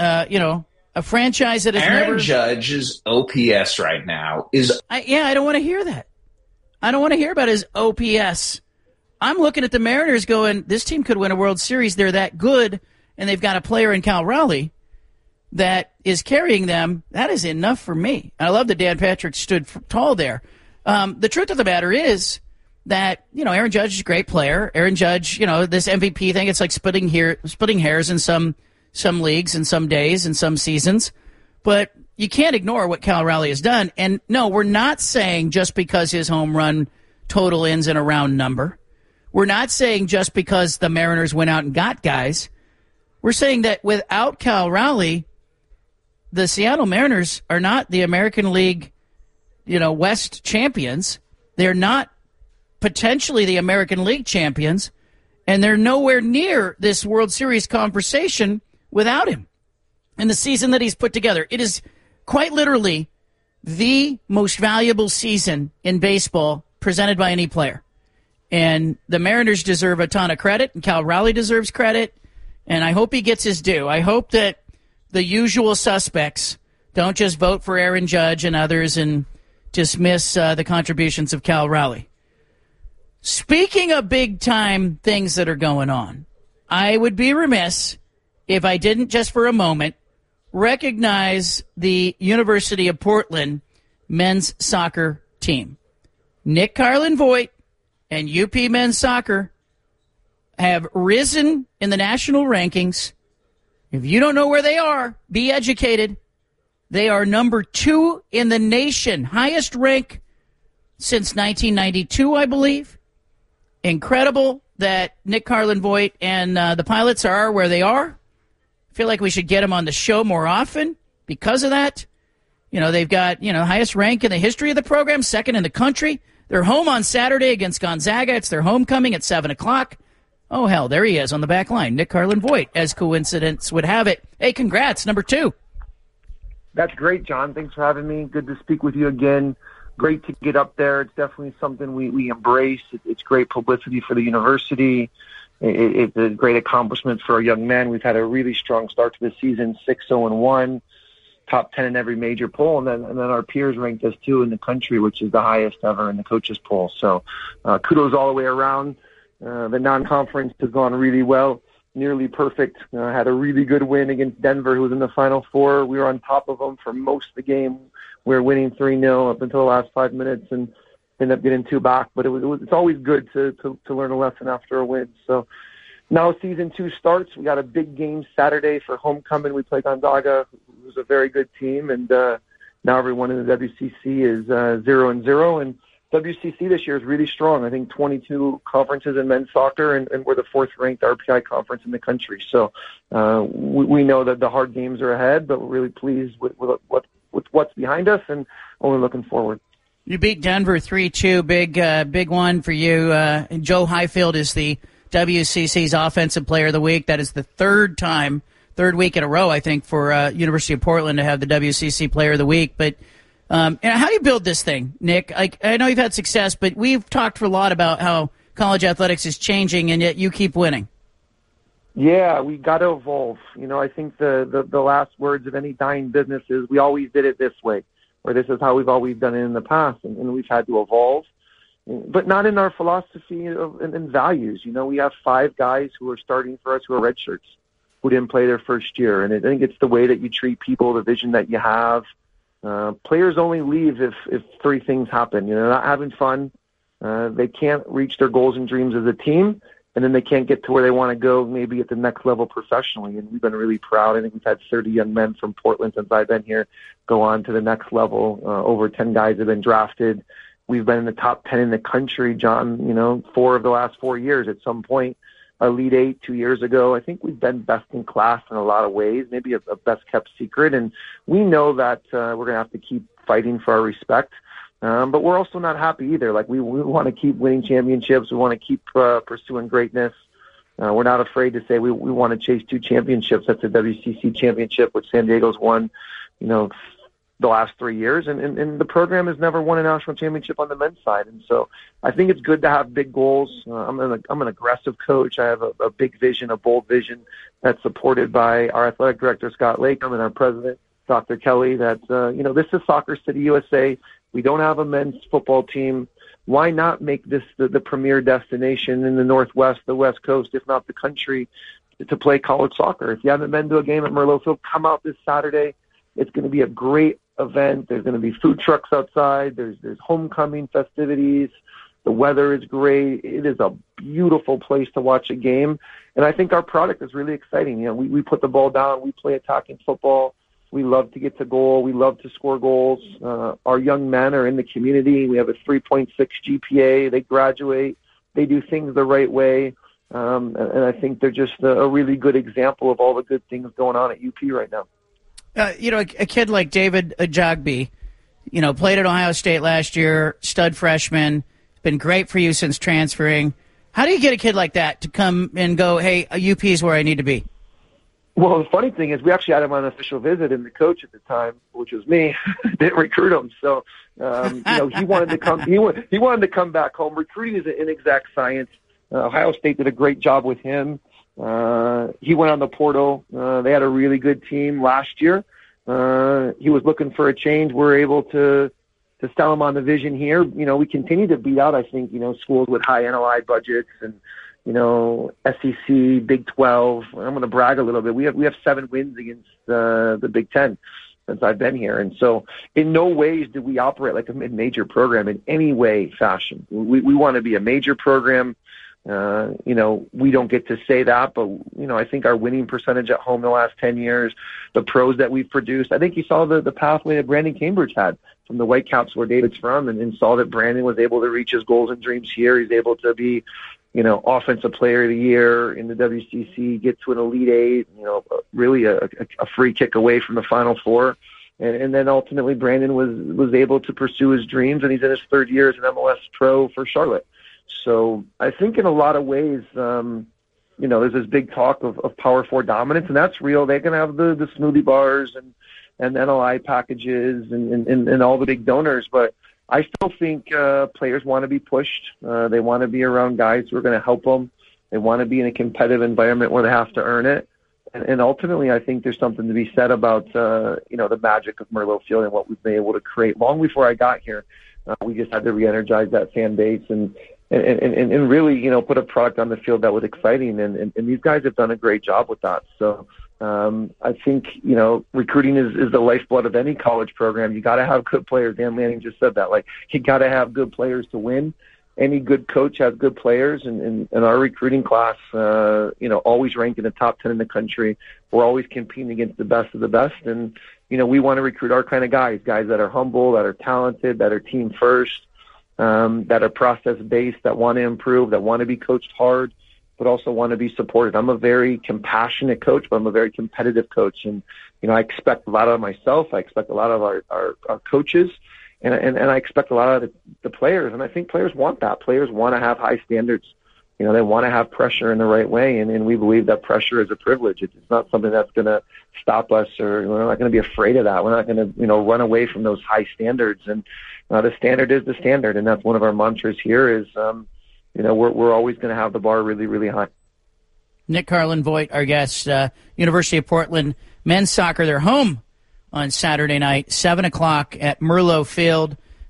a franchise that has Aaron Judge's OPS right now is... I don't want to hear that. I don't want to hear about his OPS. I'm looking at the Mariners going, this team could win a World Series. They're that good, and they've got a player in Cal Raleigh that is carrying them. That is enough for me. I love that Dan Patrick stood tall there. The truth of the matter is that, Aaron Judge is a great player. Aaron Judge, this MVP thing, it's like splitting hairs in some leagues and some days and some seasons. But you can't ignore what Cal Raleigh has done. And no, we're not saying just because his home run total ends in a round number. We're not saying just because the Mariners went out and got guys. We're saying that without Cal Raleigh, the Seattle Mariners are not the American League, West champions. They're not potentially the American League champions, and they're nowhere near this World Series conversation without him. And the season that he's put together, it is quite literally the most valuable season in baseball presented by any player. And the Mariners deserve a ton of credit, and Cal Raleigh deserves credit, and I hope he gets his due. I hope that the usual suspects don't just vote for Aaron Judge and others and dismiss the contributions of Cal Raleigh. Speaking of big-time things that are going on, I would be remiss if I didn't just for a moment recognize the University of Portland men's soccer team. Nick Carlin-Voigt and UP men's soccer have risen in the national rankings. If you don't know where they are, be educated. They are number 2 in the nation, highest rank since 1992, I believe. Incredible that Nick Carlin-Voigt and the Pilots are where they are. I feel like we should get them on the show more often because of that. They've got, highest rank in the history of the program, 2nd in the country. They're home on Saturday against Gonzaga. It's their homecoming at 7 o'clock. Oh, hell, there he is on the back line, Nick Carlin-Voigt, as coincidence would have it. Hey, congrats, number 2. That's great, John. Thanks for having me. Good to speak with you again. Great to get up there. It's definitely something we embrace. It's great publicity for the university. It's a great accomplishment for our young men. We've had a really strong start to the season, 6-0-1, top 10 in every major poll, and then our peers ranked us 2 in the country, which is the highest ever in the coaches poll. So kudos all the way around. The non-conference has gone really well, nearly perfect. Had a really good win against Denver, who was in the Final Four. We were on top of them for most of the game. We were winning 3-0 up until the last 5 minutes and ended up getting 2 back. But it's always good to learn a lesson after a win. So now season 2 starts. We got a big game Saturday for homecoming. We play Gonzaga, who's a very good team. And now everyone in the WCC is 0-0. And WCC this year is really strong. I think 22 conferences in men's soccer, and we're the 4th-ranked RPI conference in the country. So we know that the hard games are ahead, but we're really pleased with what's behind us and only looking forward. You beat Denver 3-2, big one for you. Joe Highfield is the WCC's Offensive Player of the Week. That is the third week in a row, I think, for University of Portland to have the WCC Player of the Week. But how do you build this thing, Nick? I know you've had success, but we've talked for a lot about how college athletics is changing, and yet you keep winning. Yeah, we got to evolve. I think the last words of any dying business is we always did it this way, or this is how we've always done it in the past, and we've had to evolve. but not in our philosophy and values. You know, we have 5 guys who are starting for us who are red shirts, who didn't play their first year. And I think it's the way that you treat people, the vision that you have. Players only leave if 3 things happen. You know, not having fun, they can't reach their goals and dreams as a team, and then they can't get to where they want to go maybe at the next level professionally. And we've been really proud. I think we've had 30 young men from Portland since I've been here go on to the next level. Over 10 guys have been drafted. We've been in the top 10 in the country, John, you know, 4 of the last 4 years at some point. Our Elite 8 2 years ago. I think we've been best in class in a lot of ways, maybe a best-kept secret. And we know that we're going to have to keep fighting for our respect. But we're also not happy either. Like, we want to keep winning championships. We want to keep pursuing greatness. We're not afraid to say we want to chase 2 championships. That's the WCC championship, which San Diego's won, you know, the last 3 years. And the program has never won a national championship on the men's side. And so I think it's good to have big goals. I'm an aggressive coach. I have a big vision, a bold vision that's supported by our athletic director, Scott Lakem, and our president, Dr. Kelly, that, you know, this is Soccer City, USA. We don't have a men's football team. Why not make this the premier destination in the Northwest, the West Coast, if not the country, to play college soccer? If you haven't been to a game at Merlot Field, come out this Saturday. It's going to be a great event. There's going to be food trucks outside. There's homecoming festivities. The weather is great. It is a beautiful place to watch a game. And I think our product is really exciting. You know, we put the ball down. We play attacking football. We love to get to goal. We love to score goals. Our young men are in the community. We have a 3.6 GPA. They graduate. They do things the right way. And I think they're just a really good example of all the good things going on at UP right now. You know, a kid like David Ajagbe, you know, played at Ohio State last year, stud freshman, been great for you since transferring. How do you get a kid like that to come and go, hey, UP is where I need to be? Well, the funny thing is we actually had him on an official visit, and the coach at the time, which was me, didn't recruit him. So, you know, he wanted to come. He wanted to come back home. Recruiting is an inexact science. Ohio State did a great job with him. He went on the portal. They had a really good team last year. He was looking for a change. We're able to sell him on the vision here. You know, we continue to beat out, I think, you know, schools with high NLI budgets and, you know, SEC, Big 12. I'm going to brag a little bit. We have 7 wins against the Big 10 since I've been here. And so in no ways do we operate like a mid-major program in any way, fashion. We want to be a major program. You know, we don't get to say that, but, you know, I think our winning percentage at home the last 10 years, the pros that we've produced, I think you saw the pathway that Brandon Cambridge had from the Whitecaps where David's from and saw that Brandon was able to reach his goals and dreams here. He's able to be, you know, offensive player of the year in the WCC, get to an Elite 8, you know, really a free kick away from the Final Four. And then ultimately Brandon was able to pursue his dreams, and he's in his 3rd year as an MLS pro for Charlotte. So I think in a lot of ways, you know, there's this big talk of Power 4 dominance, and that's real. They're going to have the smoothie bars and NLI packages and all the big donors, but I still think players want to be pushed. They want to be around guys who are going to help them. They want to be in a competitive environment where they have to earn it. And ultimately, I think there's something to be said about, you know, the magic of Merlot Field and what we've been able to create. Long before I got here, we just had to re-energize that fan base and really, you know, put a product on the field that was exciting. And these guys have done a great job with that. So I think, you know, recruiting is the lifeblood of any college program. You got to have good players. Dan Lanning just said that. Like, you got to have good players to win. Any good coach has good players, and our recruiting class, you know, always ranked in the top 10 in the country. We're always competing against the best of the best, and, you know, we want to recruit our kind of guys that are humble, that are talented, that are team first, that are process-based, that want to improve, that want to be coached hard, but also want to be supported. I'm a very compassionate coach, but I'm a very competitive coach, and, you know, I expect a lot of myself. I expect a lot of our coaches. And I expect a lot of the players, and I think players want that. Players want to have high standards. You know, they want to have pressure in the right way, and we believe that pressure is a privilege. It's not something that's going to stop us, or we're not going to be afraid of that. We're not going to, you know, run away from those high standards. And the standard is the standard, and that's one of our mantras here is, you know, we're always going to have the bar really, really high. Nick Carlin-Voigt, our guest, University of Portland men's soccer. They're home on Saturday night, 7 o'clock at Merlot Field.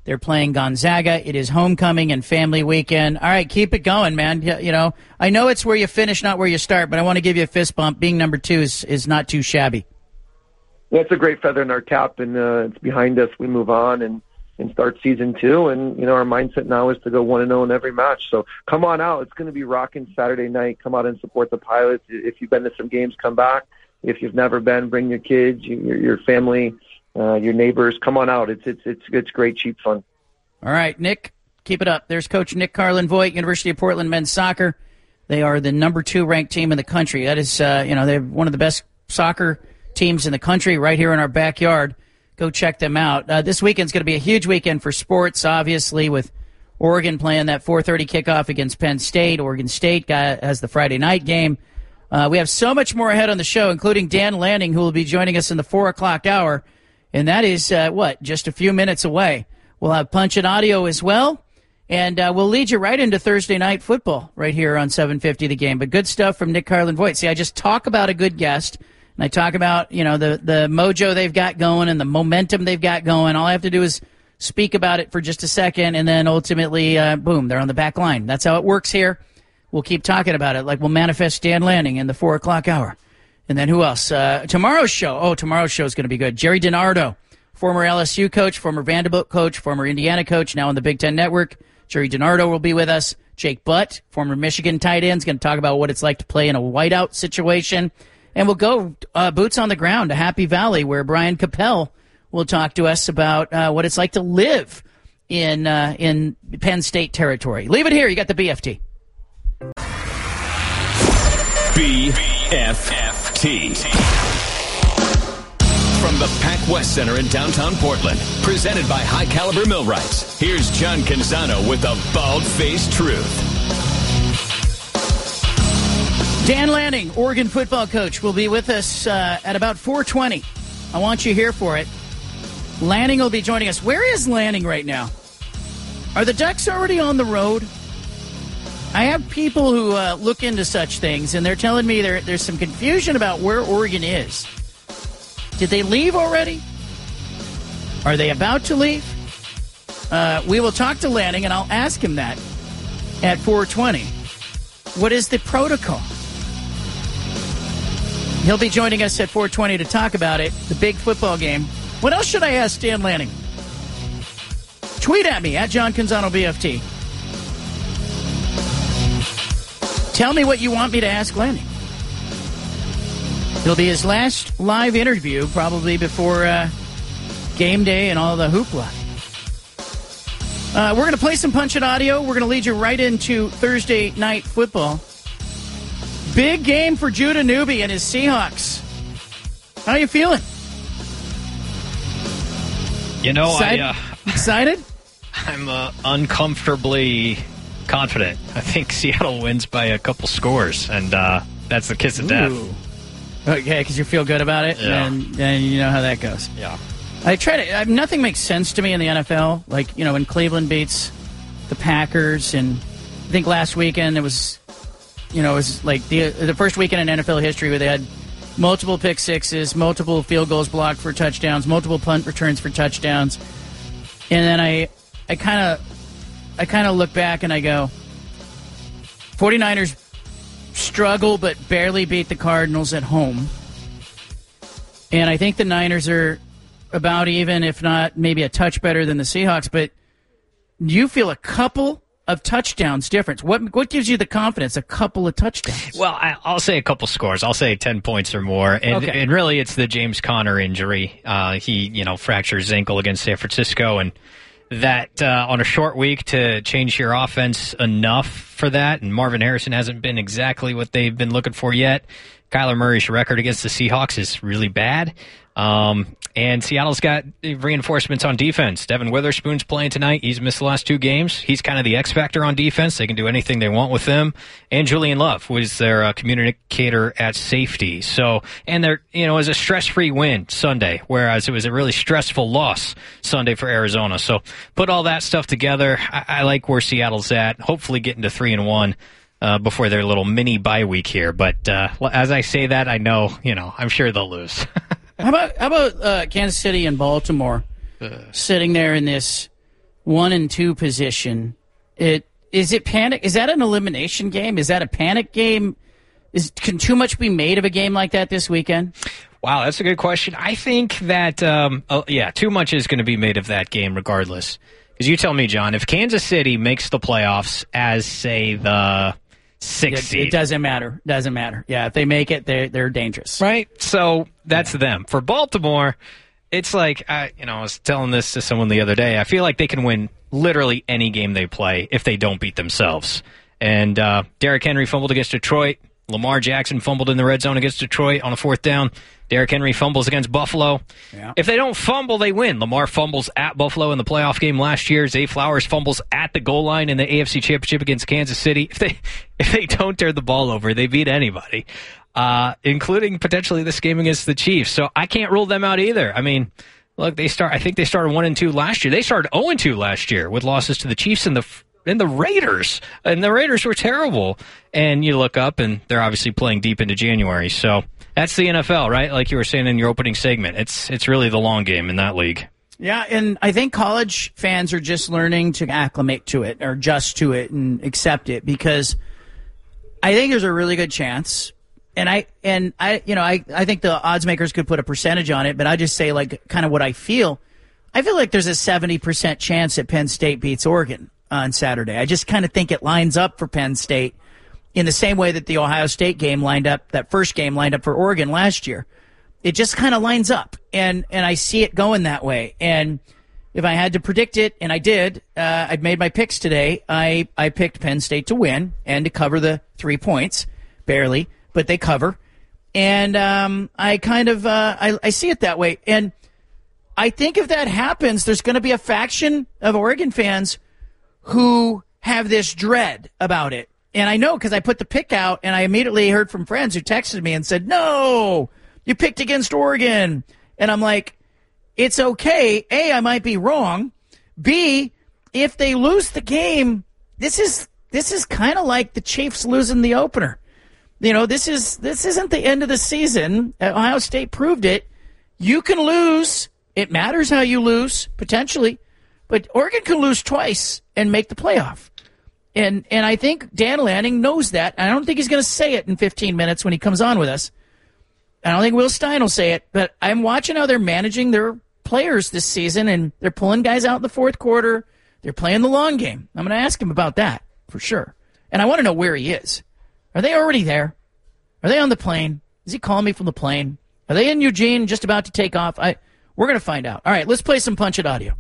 They're playing Gonzaga. It is homecoming and family weekend. All right, keep it going, man. You know, I know it's where you finish, not where you start, but I want to give you a fist bump. Being number 2 is not too shabby. That's a great feather in our cap, and it's behind us. We move on and start season 2, and you know our mindset now is to go 1-0 in every match. So come on out. It's going to be rocking Saturday night. Come out and support the Pilots. If you've been to some games, come back. If you've never been, bring your kids, your family, your neighbors. Come on out. It's great, cheap fun. All right, Nick, keep it up. There's Coach Nick Carlin-Voigt, University of Portland men's soccer. They are the number 2 ranked team in the country. That is, they're one of the best soccer teams in the country right here in our backyard. Go check them out. This weekend's going to be a huge weekend for sports, obviously, with Oregon playing that 4:30 kickoff against Penn State. Oregon State has the Friday night game. We have so much more ahead on the show, including Dan Lanning, who will be joining us in the 4 o'clock hour. And that is, just a few minutes away. We'll have Punch and Audio as well. And we'll lead you right into Thursday night football right here on 750 The Game. But good stuff from Nick Carlin-Voigt. See, I just talk about a good guest. And I talk about, the mojo they've got going and the momentum they've got going. All I have to do is speak about it for just a second, and then ultimately, boom, they're on the back line. That's how it works here. We'll keep talking about it, like we'll manifest Dan Lanning in the 4 o'clock hour. And then who else? Tomorrow's show. Oh, tomorrow's show is going to be good. Jerry DiNardo, former LSU coach, former Vanderbilt coach, former Indiana coach, now on the Big Ten Network. Jerry DiNardo will be with us. Jake Butt, former Michigan tight end, is going to talk about what it's like to play in a whiteout situation. And we'll go boots on the ground to Happy Valley, where Brian Capel will talk to us about what it's like to live in Penn State territory. Leave it here. You got the BFT. BFFT. From the Pac West Center in downtown Portland, presented by High Caliber Millwrights, here's John Canzano with the bald-faced truth. Dan Lanning, Oregon football coach, will be with us at about 4:20. I want you here for it. Lanning will be joining us. Where is Lanning right now? Are the Ducks already on the road? I have people who look into such things, and they're telling me there's some confusion about where Oregon is. Did they leave already? Are they about to leave? We will talk to Lanning, and I'll ask him that at 4:20. What is the protocol? He'll be joining us at 4:20 to talk about it, the big football game. What else should I ask Dan Lanning? Tweet at me, at John Canzano BFT. Tell me what you want me to ask Lanning. It'll be his last live interview, probably before game day and all the hoopla. We're going to play some Punch It Audio. We're going to lead you right into Thursday night football. Big game for Judah Newby and his Seahawks. How are you feeling? Excited? I'm uncomfortably confident. I think Seattle wins by a couple scores, and that's the kiss of death. Okay, because you feel good about it, yeah. and you know how that goes. Yeah. Nothing makes sense to me in the NFL. Like, when Cleveland beats the Packers, and I think last weekend it was like the first weekend in NFL history where they had multiple pick sixes, multiple field goals blocked for touchdowns, multiple punt returns for touchdowns. And then I kind of look back and I go, 49ers struggle but barely beat the Cardinals at home. And I think the Niners are about even, if not maybe a touch better than the Seahawks. But do you feel a couple of touchdowns difference? What gives you the confidence? A couple of touchdowns? Well, I'll say a couple scores. I'll say 10 points or more. And, okay. And really, it's the James Conner injury. He, fractured his ankle against San Francisco, and that on a short week to change your offense enough for that. And Marvin Harrison hasn't been exactly what they've been looking for yet. Kyler Murray's record against the Seahawks is really bad. And Seattle's got reinforcements on defense. Devin Witherspoon's playing tonight. He's missed the last 2 games. He's kind of the X factor on defense. They can do anything they want with him. And Julian Love was their communicator at safety. So, and they're, it was a stress-free win Sunday, whereas it was a really stressful loss Sunday for Arizona. So put all that stuff together. I like where Seattle's at. Hopefully getting to 3-1. Before their little mini bye week here. But as I say that, I know, I'm sure they'll lose. How about Kansas City and Baltimore sitting there in this 1 and 2 position, is it panic? Is that an elimination game? Is that a panic game? Can too much be made of a game like that this weekend? Wow, that's a good question. I think that, too much is going to be made of that game regardless. Because you tell me, John, if Kansas City makes the playoffs as, say, the 6th seed. It doesn't matter. Doesn't matter. Yeah, if they make it, they're dangerous. Right? So that's them. For Baltimore, it's like, I was telling this to someone the other day. I feel like they can win literally any game they play if they don't beat themselves. And Derrick Henry fumbled against Detroit. Lamar Jackson fumbled in the red zone against Detroit on a 4th down. Derrick Henry fumbles against Buffalo. Yeah. If they don't fumble, they win. Lamar fumbles at Buffalo in the playoff game last year. Zay Flowers fumbles at the goal line in the AFC Championship against Kansas City. If they don't turn the ball over, they beat anybody, including potentially this game against the Chiefs. So I can't rule them out either. I mean, look, I think they started 1-2 last year. They started 0-2 last year with losses to the Chiefs and the Raiders. And the Raiders were terrible. And you look up, and they're obviously playing deep into January. So that's the NFL, right? Like you were saying in your opening segment. It's really the long game in that league. Yeah, and I think college fans are just learning to acclimate to it or adjust to it and accept it, because I think there's a really good chance. And I think the odds makers could put a percentage on it, but I just say like kind of what I feel. I feel like there's a 70% chance that Penn State beats Oregon on Saturday. I just kind of think it lines up for Penn State in the same way that the Ohio State game lined up, that first game lined up for Oregon last year. It just kind of lines up, and I see it going that way. And if I had to predict it, and I did, I've made my picks today. I picked Penn State to win and to cover the 3 points, barely, but they cover. And I kind of I see it that way. And I think if that happens, there's going to be a faction of Oregon fans who have this dread about it. And I know because I put the pick out, and I immediately heard from friends who texted me and said, no, you picked against Oregon. And I'm like, it's okay. A, I might be wrong. B, if they lose the game, this is kind of like the Chiefs losing the opener. This isn't the end of the season. Ohio State proved it. You can lose. It matters how you lose, potentially. But Oregon can lose twice and make the playoff. And I think Dan Lanning knows that. I don't think he's going to say it in 15 minutes when he comes on with us. I don't think Will Stein will say it. But I'm watching how they're managing their players this season, and they're pulling guys out in the fourth quarter. They're playing the long game. I'm going to ask him about that for sure. And I want to know where he is. Are they already there? Are they on the plane? Is he calling me from the plane? Are they in Eugene just about to take off? We're going to find out. All right, let's play some Punch It audio.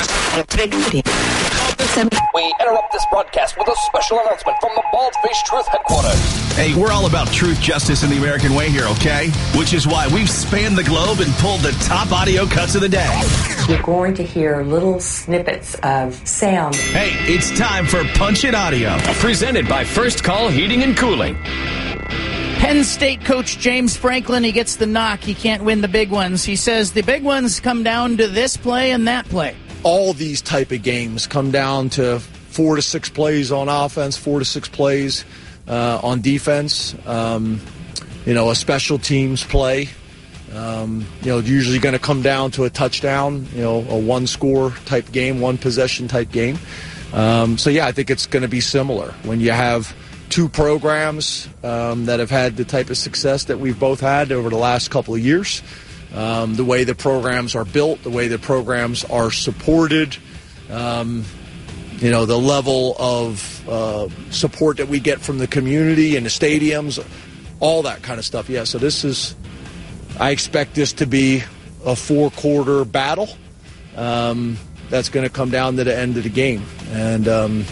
We interrupt this broadcast with a special announcement from the Bald-Faced Truth headquarters. Hey, we're all about truth, justice, and the American way here, okay? Which is why we've spanned the globe and pulled the top audio cuts of the day. You're going to hear little snippets of sound. Hey, it's time for Punch It Audio. Presented by First Call Heating and Cooling. Penn State coach James Franklin, he gets the knock. He can't win the big ones. He says the big ones come down to this play and that play. All these type of games come down to 4 to 6 plays on offense, 4 to 6 plays on defense. A special teams play. Usually going to come down to a touchdown, a one-score type game, one-possession type game. I think it's going to be similar. When you have two programs that have had the type of success that we've both had over the last couple of years, the way the programs are built, the way the programs are supported, the level of support that we get from the community and the stadiums, all that kind of stuff. Yeah, so I expect this to be a 4-quarter battle that's going to come down to the end of the game. And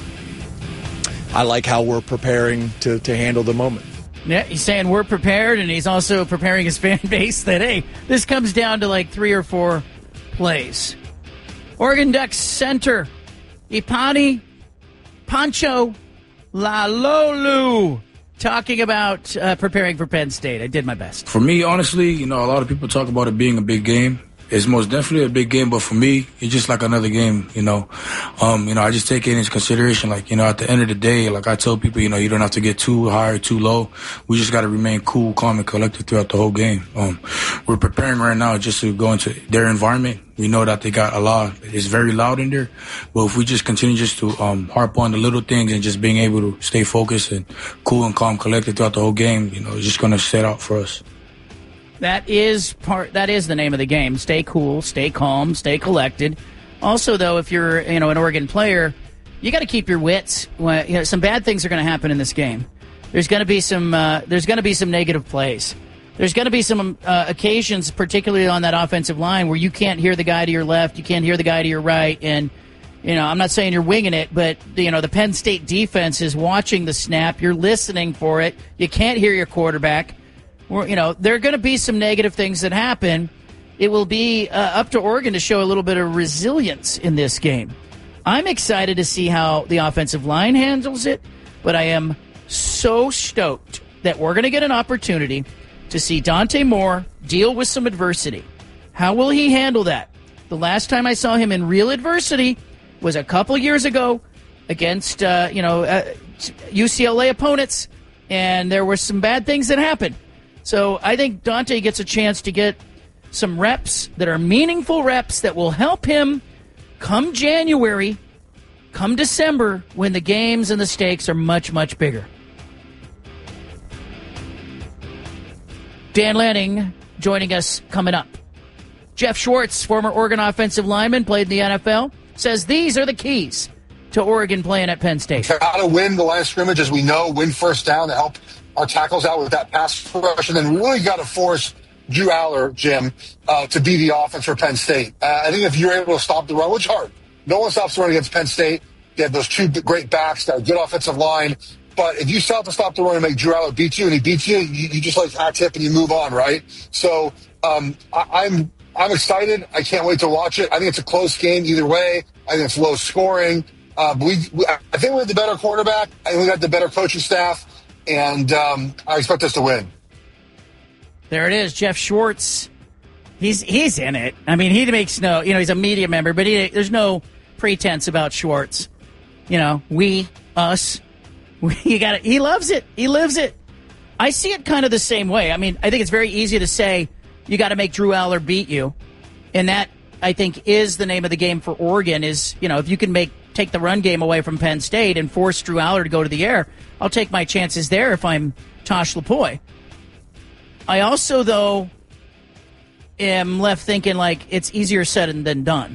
I like how we're preparing to handle the moment. Yeah, he's saying we're prepared, and he's also preparing his fan base that, hey, this comes down to like 3 or 4 plays. Oregon Ducks center, Ipani Pancho Lalolu, talking about preparing for Penn State. I did my best. For me, honestly, a lot of people talk about it being a big game, it's most definitely a big game, but for me, it's just like another game, I just take it into consideration, at the end of the day, like I tell people, you don't have to get too high or too low. We just got to remain cool, calm, and collected throughout the whole game. We're preparing right now just to go into their environment. We know that they got a lot. It's very loud in there, but if we just continue just to harp on the little things and just being able to stay focused and cool and calm, collected throughout the whole game, it's just going to set out for us. That is the name of the game. Stay cool, stay calm, stay collected. Also, though, if you're an Oregon player, you got to keep your wits. Some bad things are going to happen in this game. There's going to be some negative plays. There's going to be some occasions, particularly on that offensive line, where you can't hear the guy to your left, you can't hear the guy to your right, and I'm not saying you're winging it, but the Penn State defense is watching the snap. You're listening for it. You can't hear your quarterback. There are going to be some negative things that happen. It will be up to Oregon to show a little bit of resilience in this game. I'm excited to see how the offensive line handles it, but I am so stoked that we're going to get an opportunity to see Dante Moore deal with some adversity. How will he handle that? The last time I saw him in real adversity was a couple years ago against UCLA opponents, and there were some bad things that happened. So I think Dante gets a chance to get some reps that are meaningful reps that will help him come January, come December, when the games and the stakes are much, much bigger. Dan Lanning joining us coming up. Jeff Schwartz, former Oregon offensive lineman, played in the NFL, says these are the keys to Oregon playing at Penn State. How to win the line of scrimmage, as we know, win first down to help our tackles out with that pass rush, and then we really got to force Drew Aller, Jim, to be the offense for Penn State. I think if you're able to stop the run, which is hard. No one stops the run against Penn State. They have those two great backs, got a good offensive line. But if you stop the run and make Drew Aller beat you, and he beats you, you just like hat tip and you move on, right? So I'm excited. I can't wait to watch it. I think it's a close game either way. I think it's low scoring. I think we have the better quarterback. I think we got the better coaching staff. And I expect us to win. There it is, Jeff Schwartz. He's in it. I mean, he makes he's a media member, but there's no pretense about Schwartz. We, us, he loves it. He lives it. I see it kind of the same way. I mean, I think it's very easy to say you got to make Drew Aller beat you. And that, I think, is the name of the game for Oregon is, if you can take the run game away from Penn State and force Drew Aller to go to the air, I'll take my chances there if I'm Tosh Lupoi. I also, though, am left thinking, it's easier said than done.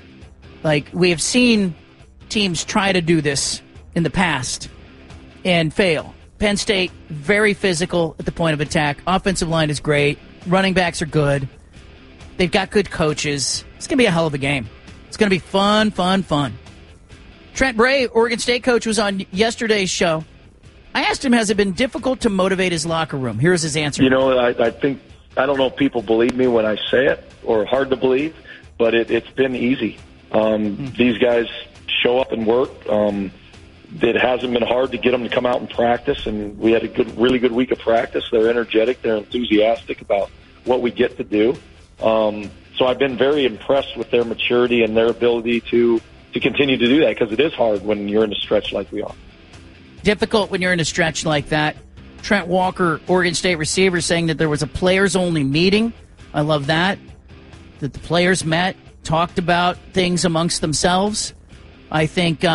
We have seen teams try to do this in the past and fail. Penn State, very physical at the point of attack. Offensive line is great. Running backs are good. They've got good coaches. It's going to be a hell of a game. It's going to be fun, fun, fun. Trent Bray, Oregon State coach, was on yesterday's show. I asked him, has it been difficult to motivate his locker room? Here's his answer. I think, I don't know if people believe me when I say it, or hard to believe, but it's been easy. These guys show up and work. It hasn't been hard to get them to come out and practice, and we had a really good week of practice. They're energetic. They're enthusiastic about what we get to do. So I've been very impressed with their maturity and their ability to continue to do that, because it is hard when you're in a stretch like we are. Difficult when you're in a stretch like that. Trent Walker, Oregon State receiver, saying that there was a players-only meeting. I love that the players met, talked about things amongst themselves. I think,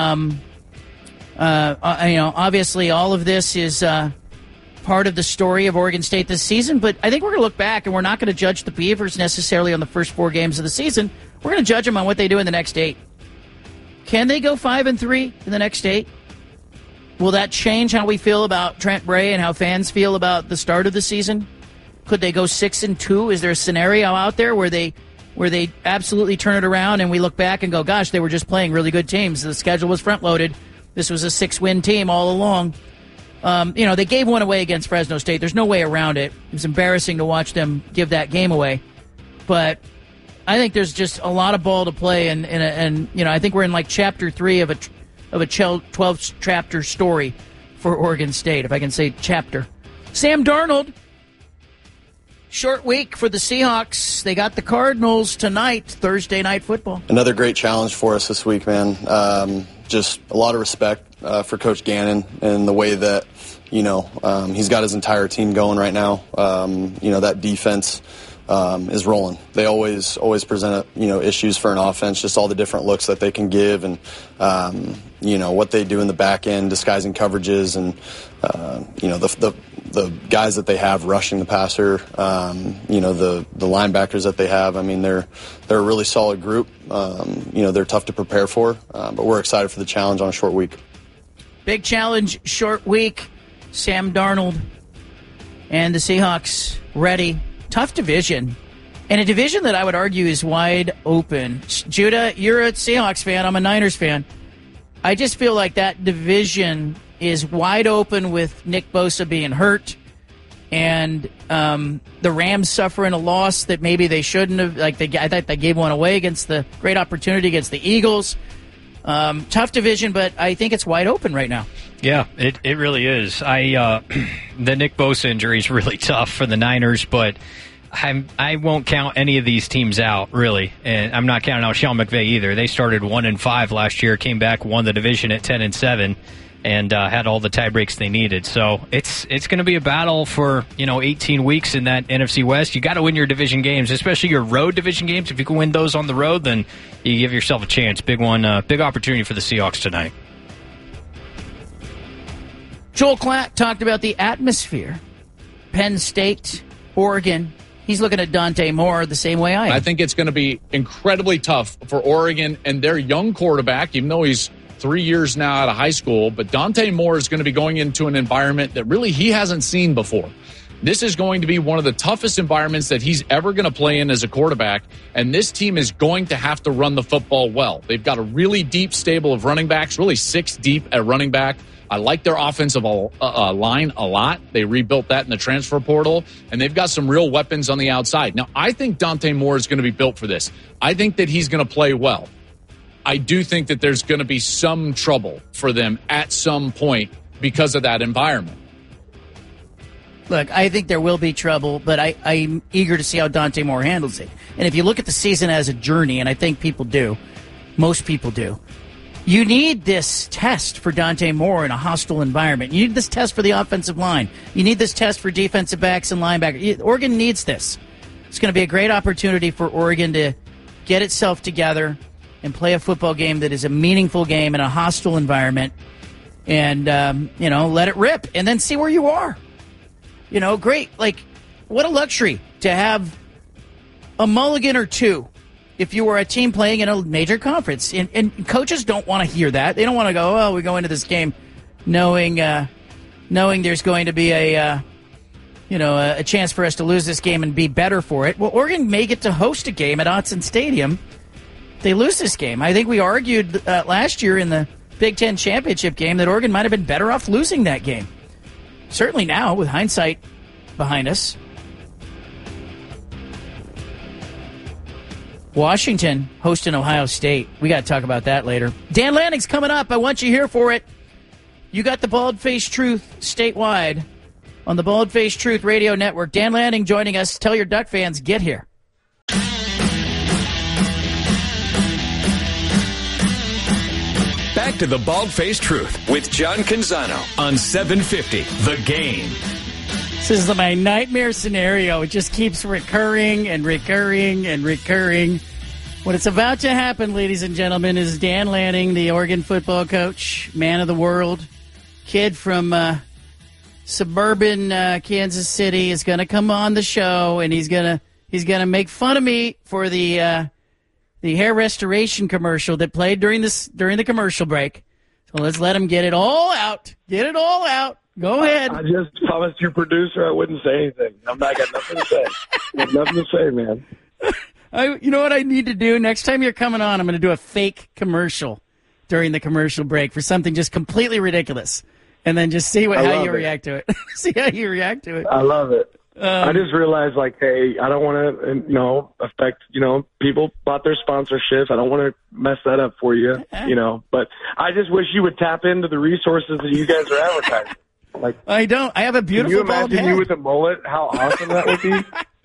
obviously all of this is part of the story of Oregon State this season, but I think we're going to look back and we're not going to judge the Beavers necessarily on the first 4 games of the season. We're going to judge them on what they do in the next 8. Can they go 5-3 in the next 8? Will that change how we feel about Trent Bray and how fans feel about the start of the season? Could they go 6-2? Is there a scenario out there where they absolutely turn it around and we look back and go, gosh, they were just playing really good teams. The schedule was front-loaded. This was a 6-win team all along. They gave one away against Fresno State. There's no way around it. It was embarrassing to watch them give that game away. But I think there's just a lot of ball to play, and I think we're in chapter 3 of a 12-chapter story for Oregon State, if I can say chapter. Sam Darnold Short week for the Seahawks. They got the Cardinals tonight, Thursday Night Football. Another great challenge for us this week, man. Just a lot of respect for Coach Gannon and the way that, he's got his entire team going right now. That defense is rolling. They always present, issues for an offense, just all the different looks that they can give and, what they do in the back end, disguising coverages and, the guys that they have rushing the passer, the linebackers that they have. I mean, they're a really solid group. They're tough to prepare for, but we're excited for the challenge on a short week. Big challenge, short week. Sam Darnold and the Seahawks ready. Tough division, and a division that I would argue is wide open. Judah, you're a Seahawks fan. I'm a Niners fan. I just feel like that division is wide open with Nick Bosa being hurt and the Rams suffering a loss that maybe they shouldn't have. I thought they gave one away against the great opportunity against the Eagles. Tough division, but I think it's wide open right now. Yeah, it really is. The Nick Bosa injury is really tough for the Niners, but I won't count any of these teams out, really. And I'm not counting out Sean McVay either. They started 1-5 last year, came back, won the division at 10-7. And had all the tie breaks they needed. So it's going to be a battle for 18 weeks in that NFC West. You got to win your division games, especially your road division games. If you can win those on the road, then you give yourself a chance. Big one, big opportunity for the Seahawks tonight. Joel Klatt talked about the atmosphere. Penn State, Oregon. He's looking at Dante Moore the same way I am. I think it's going to be incredibly tough for Oregon and their young quarterback, even though he's 3 years now out of high school, but Dante Moore is going to be going into an environment that really he hasn't seen before. This is going to be one of the toughest environments that he's ever going to play in as a quarterback, and this team is going to have to run the football well. They've got a really deep stable of running backs, really 6 deep at running back. I like their offensive line a lot. They rebuilt that in the transfer portal, and they've got some real weapons on the outside. Now, I think Dante Moore is going to be built for this. I think that he's going to play well. I do think that there's going to be some trouble for them at some point because of that environment. Look, I think there will be trouble, but I'm eager to see how Dante Moore handles it. And if you look at the season as a journey, and I think people do, most people do, you need this test for Dante Moore in a hostile environment. You need this test for the offensive line. You need this test for defensive backs and linebackers. Oregon needs this. It's going to be a great opportunity for Oregon to get itself together and play a football game that is a meaningful game in a hostile environment and, let it rip and then see where you are. Great. What a luxury to have a mulligan or two if you were a team playing in a major conference. And coaches don't want to hear that. They don't want to go, we go into this game knowing there's going to be a chance for us to lose this game and be better for it. Well, Oregon may get to host a game at Autzen Stadium. They lose this game. I think we argued last year in the Big Ten championship game that Oregon might have been better off losing that game. Certainly now, with hindsight behind us. Washington hosting Ohio State. We got to talk about that later. Dan Lanning's coming up. I want you here for it. You got the Bald Face Truth statewide on the Bald Face Truth Radio Network. Dan Lanning joining us. Tell your Duck fans, get here. Back to the Bald-Faced Truth with John Canzano on 750 The Game. This is my nightmare scenario. It just keeps recurring and recurring and recurring. What it's about to happen, ladies and gentlemen, is Dan Lanning, the Oregon football coach, man of the world, kid from suburban Kansas City, is going to come on the show, and he's gonna make fun of me for the hair restoration commercial that played during the commercial break. So let's let him get it all out. Get it all out. Go ahead. I just promised your producer I wouldn't say anything. I got nothing to say. Nothing to say, man. You know what I need to do? Next time you're coming on, I'm going to do a fake commercial during the commercial break for something just completely ridiculous. And then just see how you react to it. See how you react to it. I love it. I just realized, hey, I don't want to, affect, people bought their sponsorships. I don't want to mess that up for you, But I just wish you would tap into the resources that you guys are advertising. I don't. I have a beautiful bald head. Can you imagine you with a mullet? How awesome that would be.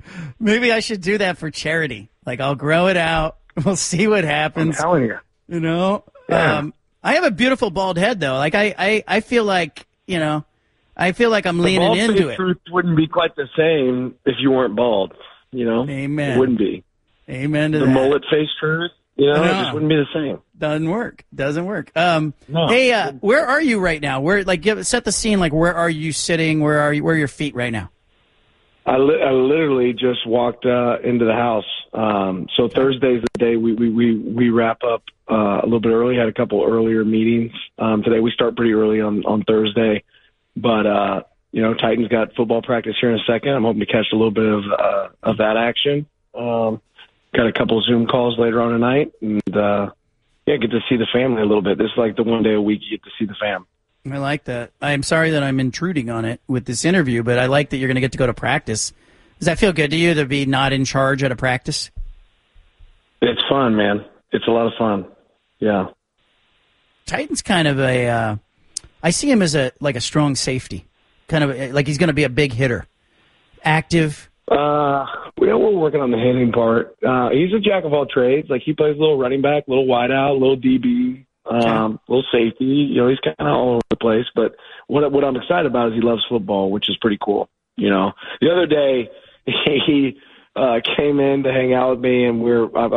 Maybe I should do that for charity. Like, I'll grow it out. We'll see what happens. I'm telling you. You know? Yeah. I have a beautiful bald head, though. Like, I feel like, you know, I feel like I'm leaning into it. Truth wouldn't be quite the same if you weren't bald, you know? Amen. It wouldn't be. Amen to the that. mullet face truth, you know, it just wouldn't be the same. Doesn't work. No. Hey, where are you right now? Set the scene. Like, where are you sitting? Where are your feet right now? I literally just walked into the house. So Thursday's the day we wrap up a little bit early. Had a couple earlier meetings today. We start pretty early on Thursday, but you know, Titans got football practice here in a second. I'm hoping to catch a little bit of that action. Got a couple Zoom calls later on tonight, and get to see the family a little bit. This is like the one day a week you get to see the fam. I like that. I'm sorry that I'm intruding on it with this interview, but I like that you're going to get to go to practice. Does that feel good to you to be not in charge at a practice? It's fun, man. It's a lot of fun. Yeah. Titan's kind of I see him as a strong safety, kind of like he's going to be a big hitter, active. We're working on the hitting part. He's a jack of all trades. Like, he plays a little running back, a little wide out, a little DB, little safety. You know, he's kind of all over the place. But what I'm excited about is he loves football, which is pretty cool. You know, the other day he came in to hang out with me, and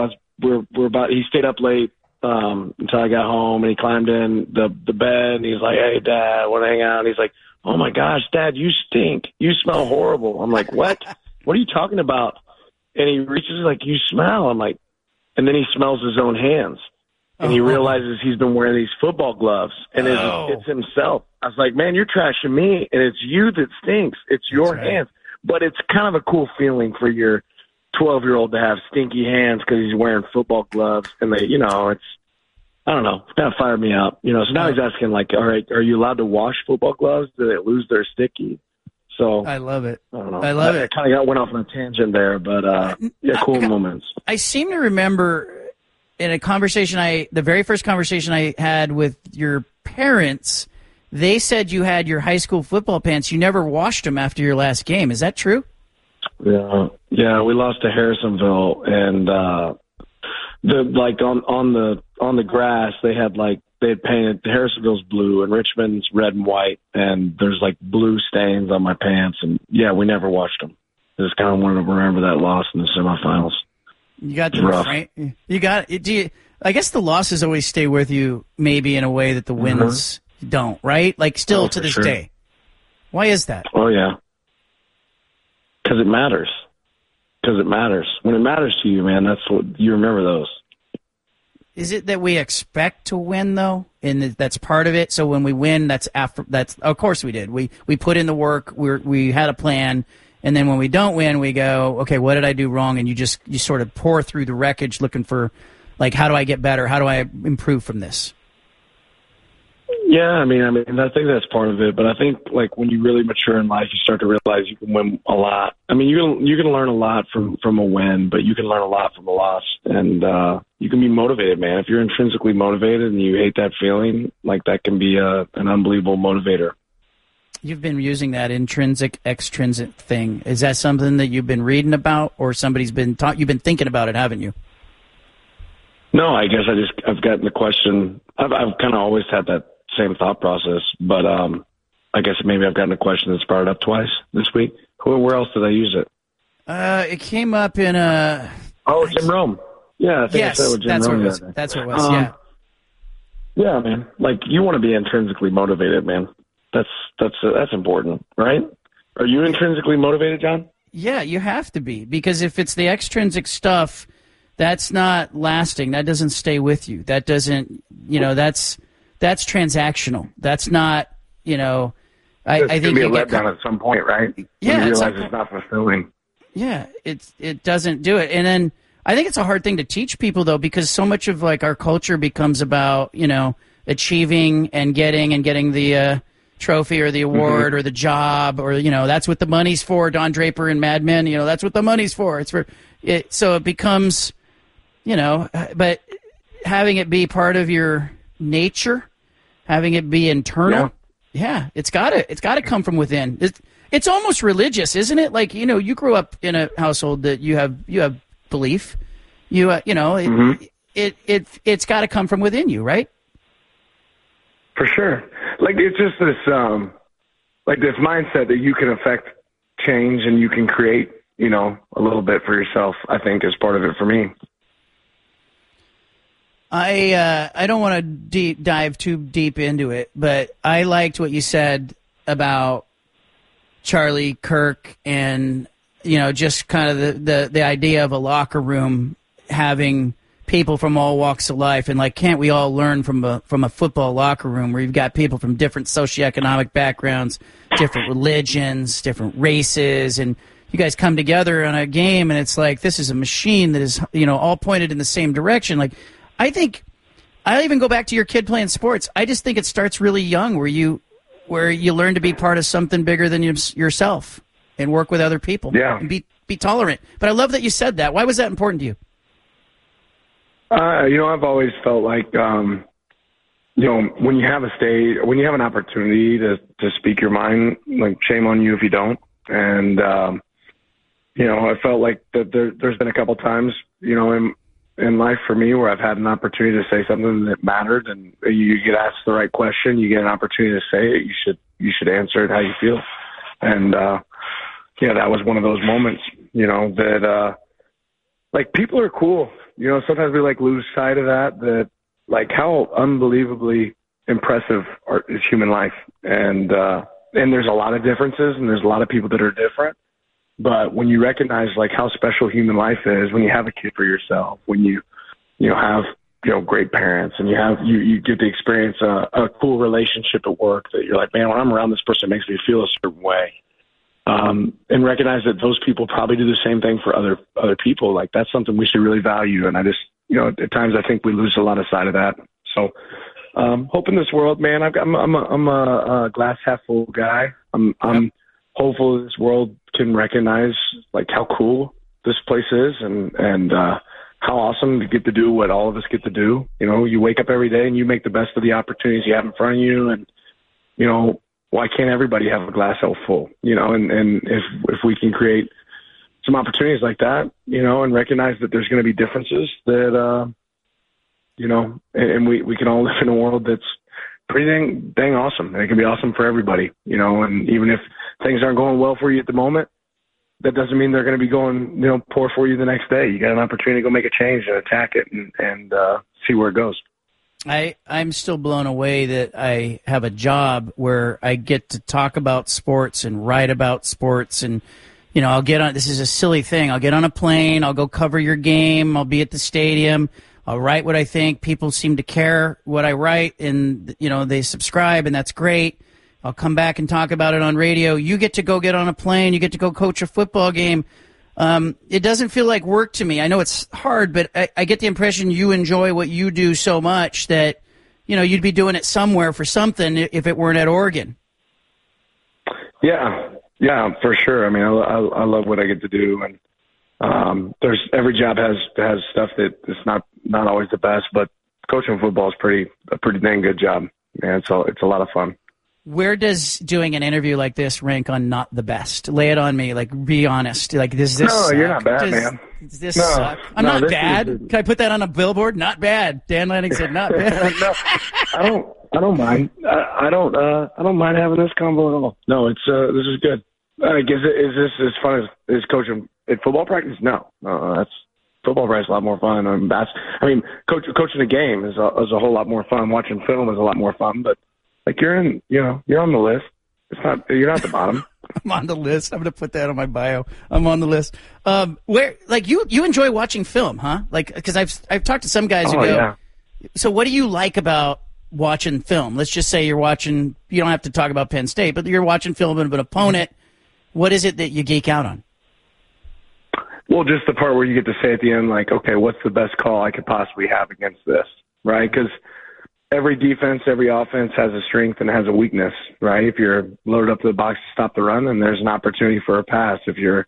he stayed up late until I got home, and he climbed in the bed, and he's like, "Hey, Dad, want to hang out?" And he's like, "Oh my gosh, Dad, you stink. You smell horrible." I'm like, "What? What are you talking about?" And he reaches like, "You smell." I'm like, and then he smells his own hands, and he realizes he's been wearing these football gloves, and it's himself. I was like, "Man, you're trashing me, and it's you that stinks. It's your hands." But it's kind of a cool feeling for your 12-year-old to have stinky hands because he's wearing football gloves, and they, you know, it's, I don't know, that fired me up, you know. So now he's asking, like, all right, are you allowed to wash football gloves? Do they lose their sticky? So I love it. I don't know. I love it. I kind of went off on a tangent there, but cool moments. I seem to remember in a conversation the very first conversation I had with your parents, they said you had your high school football pants. You never washed them after your last game. Is that true? Yeah, we lost to Harrisonville, and on the grass they had painted Harrisonville's blue and Richmond's red and white, and there's like blue stains on my pants, and yeah, we never washed them. I just kind of wanted to remember that loss in the semifinals. You got the You got it. Do you? I guess the losses always stay with you, maybe in a way that the wins don't, right? Like still to this day. Why is that? Oh yeah. Because it matters. When it matters to you, man, that's what you remember those. Is it that we expect to win though, and that's part of it? So when we win, that's of course we did. We put in the work. We had a plan, and then when we don't win, we go, okay, what did I do wrong? And you sort of pour through the wreckage, looking for, like, how do I get better? How do I improve from this? Yeah, I mean, I think that's part of it. But I think, like, when you really mature in life, you start to realize you can win a lot. I mean, you can learn a lot from a win, but you can learn a lot from a loss. And you can be motivated, man. If you're intrinsically motivated and you hate that feeling, like, that can be an unbelievable motivator. You've been using that intrinsic, extrinsic thing. Is that something that you've been reading about, or somebody's been you've been thinking about it, haven't you? No, I guess I've gotten the question. I've kind of always had that same thought process, but I guess maybe I've gotten a question that's brought it up twice this week. Where else did I use it? It came up in a... Oh, Jim Rome. Yeah, I think I said it with Jim Rome. That's what it was, yeah. Yeah, man. Like, you want to be intrinsically motivated, man. That's important, right? Are you intrinsically motivated, John? Yeah, you have to be, because if it's the extrinsic stuff, that's not lasting. That doesn't stay with you. That doesn't, that's transactional. That's not, I think it's going to be a letdown at some point, right? Yeah. When you realize it's not fulfilling. Yeah, it doesn't do it. And then I think it's a hard thing to teach people, though, because so much of, like, our culture becomes about, achieving and getting the trophy or the award or the job, or, that's what the money's for. Don Draper and Mad Men, that's what the money's for. It's for it. So it becomes, but having it be part of your nature, having it be internal, it's gotta come from within. It's almost religious, isn't it? Like, you grew up in a household that you have belief. It's got to come from within you, right? For sure. Like, it's just this this mindset that you can affect change and you can create, a little bit for yourself, I think, is part of it for me. I don't want to dive too deep into it, but I liked what you said about Charlie Kirk and, just kind of the idea of a locker room having people from all walks of life. And, like, can't we all learn from a football locker room where you've got people from different socioeconomic backgrounds, different religions, different races, and you guys come together on a game and it's like, this is a machine that is, all pointed in the same direction. Like, I think I'll even go back to your kid playing sports. I just think it starts really young where you learn to be part of something bigger than yourself and work with other people. Yeah. And be tolerant. But I love that you said that. Why was that important to you? I've always felt like, when you have when you have an opportunity to speak your mind, like, shame on you if you don't. And, I felt like that there's been a couple times, in life for me where I've had an opportunity to say something that mattered, and you get asked the right question, you get an opportunity to say it, you should answer it how you feel. And, that was one of those moments, that, people are cool. Sometimes we lose sight of that how unbelievably impressive is human life. And there's a lot of differences and there's a lot of people that are different. But when you recognize how special human life is, when you have a kid for yourself, when you have great parents, and you get to experience a cool relationship at work that you're like, man, when I'm around this person, it makes me feel a certain way, and recognize that those people probably do the same thing for other people. Like, that's something we should really value. And I just at times I think we lose a lot of sight of that. So hope in this world, man. I'm a glass half full guy. I'm hopeful this world can recognize how cool this place is and how awesome to get to do what all of us get to do. You wake up every day and you make the best of the opportunities you have in front of you. And, why can't everybody have a glass half full? And if we can create some opportunities like that, and recognize that there's going to be differences that, and we can all live in a world that's pretty dang awesome. And it can be awesome for everybody, and even if things aren't going well for you at the moment, that doesn't mean they're going to be going, poor for you the next day. You got an opportunity to go make a change and attack it and see where it goes. I'm still blown away that I have a job where I get to talk about sports and write about sports. And, I'll get on, this is a silly thing. I'll get on a plane. I'll go cover your game. I'll be at the stadium. I'll write what I think. People seem to care what I write, and, they subscribe, and that's great. I'll come back and talk about it on radio. You get to go get on a plane. You get to go coach a football game. It doesn't feel like work to me. I know it's hard, but I get the impression you enjoy what you do so much that, you'd be doing it somewhere for something if it weren't at Oregon. Yeah, for sure. I mean, I love what I get to do, and every job has stuff that is not always the best, but coaching football is a pretty dang good job, man. So it's a lot of fun. Where does doing an interview like this rank on not the best? Lay it on me. Be honest. Does this No, suck? you're not bad, man. Does this suck? I'm not bad. Can I put that on a billboard? Not bad. Dan Lanning said not bad. No, I don't mind. I don't mind having this combo at all. No, it's this is good. Is this as fun as coaching at football practice? No, that's football practice is a lot more fun. Coaching a game is a whole lot more fun. Watching film is a lot more fun, but. You're on the list. You're not at the bottom. I'm on the list. I'm going to put that on my bio. I'm on the list. You enjoy watching film, huh? Because I've talked to some guys who go. Yeah. So what do you like about watching film? Let's just say you're watching. You don't have to talk about Penn State, but you're watching film of an opponent. What is it that you geek out on? Well, just the part where you get to say at the end, okay, what's the best call I could possibly have against this, right? Because every defense, every offense has a strength and has a weakness, right? If you're loaded up to the box to stop the run, then there's an opportunity for a pass. If you're,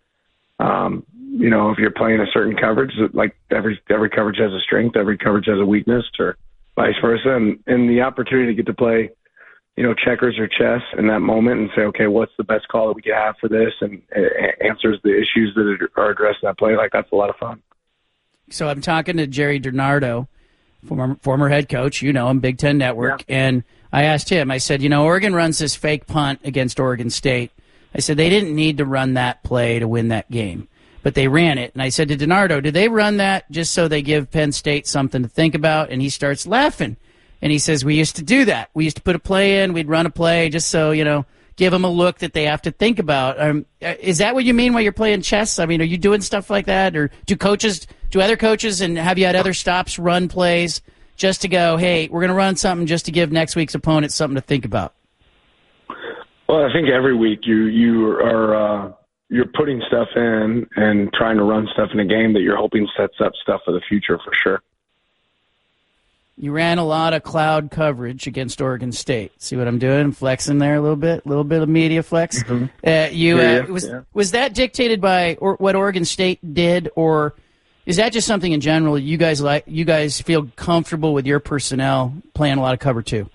if you're playing a certain coverage, every coverage has a strength, every coverage has a weakness, or vice versa. And the opportunity to get to play, checkers or chess in that moment and say, okay, what's the best call that we could have for this, and answers the issues that are addressed in that play. Like, that's a lot of fun. So I'm talking to Jerry DiNardo, former head coach, him, Big Ten Network, and I asked him, I said, Oregon runs this fake punt against Oregon State. I said, they didn't need to run that play to win that game, but they ran it. And I said to DiNardo, did they run that just so they give Penn State something to think about? And he starts laughing. And he says, we used to do that. We used to put a play in, we'd run a play just so, give them a look that they have to think about. Is that what you mean while you're playing chess? I mean, are you doing stuff like that? Or do other coaches, and have you had other stops run plays just to go, hey, we're going to run something just to give next week's opponent something to think about? Well, I think every week you're putting stuff in and trying to run stuff in a game that you're hoping sets up stuff for the future for sure. You ran a lot of cloud coverage against Oregon State. See what I'm doing? I'm flexing there a little bit of media flex. Mm-hmm. Was that dictated by what Oregon State did, or is that just something in general you guys feel comfortable with your personnel playing a lot of cover too?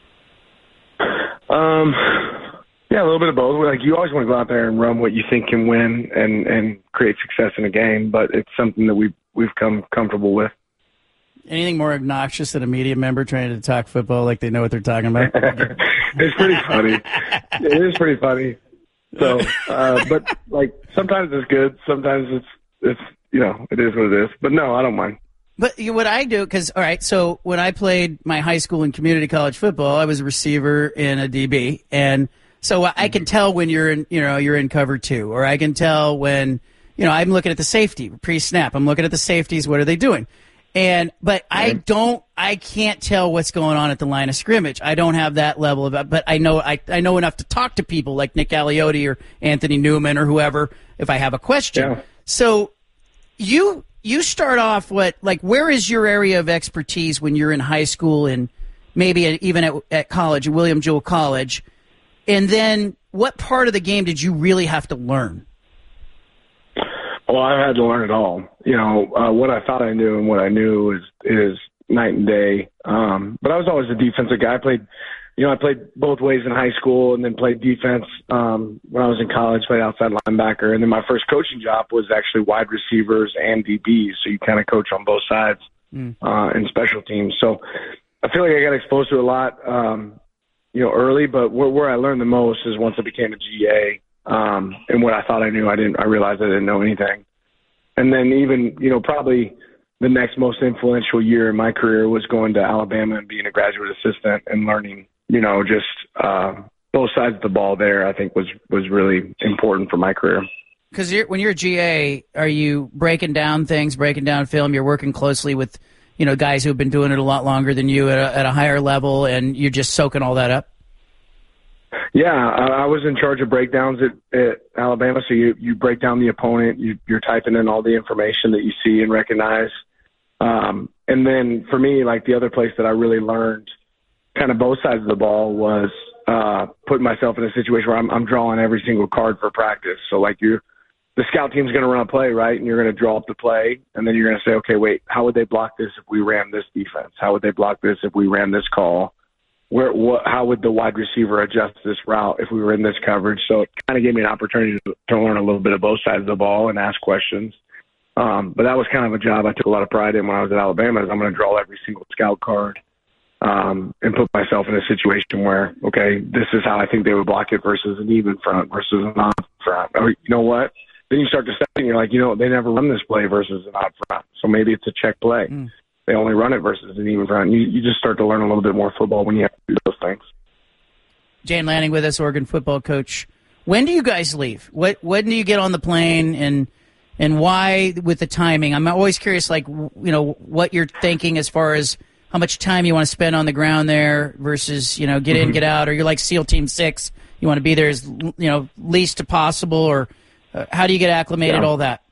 Yeah, a little bit of both. Like, you always want to go out there and run what you think can win and create success in a game, but it's something that we've come comfortable with. Anything more obnoxious than a media member trying to talk football like they know what they're talking about? It's pretty funny. It is pretty funny. So, but like, sometimes it's good. Sometimes it's it is what it is. But no, I don't mind. But what I do, all right, so when I played my high school and community college football, I was a receiver and a DB, and so I can tell when you're in cover two, or I can tell when, I'm looking at the safety pre-snap. I'm looking at the safeties. What are they doing? But I can't tell what's going on at the line of scrimmage. I don't have that level of, but I know enough to talk to people like Nick Aliotti or Anthony Newman or whoever if I have a question. Yeah. So you start off where is your area of expertise when you're in high school and maybe even at college, at William Jewell College? And then what part of the game did you really have to learn? Well, I had to learn it all. What I thought I knew and what I knew is night and day. But I was always a defensive guy. I played both ways in high school and then played defense when I was in college, played outside linebacker. And then my first coaching job was actually wide receivers and DBs. So you kind of coach on both sides in special teams. So I feel like I got exposed to a lot, early. But where I learned the most is once I became a GA. And what I thought I knew, I realized I didn't know anything. And then even, probably the next most influential year in my career was going to Alabama and being a graduate assistant and learning, just both sides of the ball there, I think was really important for my career. Because when you're a GA, are you breaking down things, breaking down film? You're working closely with, guys who have been doing it a lot longer than you at a higher level, and you're just soaking all that up? Yeah, I was in charge of breakdowns at Alabama. So you break down the opponent, you're typing in all the information that you see and recognize. And then for me, like, the other place that I really learned kind of both sides of the ball was putting myself in a situation where I'm drawing every single card for practice. So like the scout team's going to run a play, right? And you're going to draw up the play, and then you're going to say, okay, wait, how would they block this if we ran this defense? How would they block this if we ran this call? How would the wide receiver adjust this route if we were in this coverage? So it kind of gave me an opportunity to learn a little bit of both sides of the ball and ask questions. But that was kind of a job I took a lot of pride in when I was at Alabama, is I'm going to draw every single scout card and put myself in a situation where, okay, this is how I think they would block it versus an even front versus an odd front. Or you know what? Then you start to study and you're like, they never run this play versus an odd front. So maybe it's a check play. They only run it versus an even front. You just start to learn a little bit more football when you have to do those things. Jan Lanning with us, Oregon football coach. When do you guys leave? When do you get on the plane, and why with the timing? I'm always curious, what you're thinking as far as how much time you want to spend on the ground there versus, get in, get out, or you're like SEAL Team 6. You want to be there as, least possible, or how do you get acclimated, all that?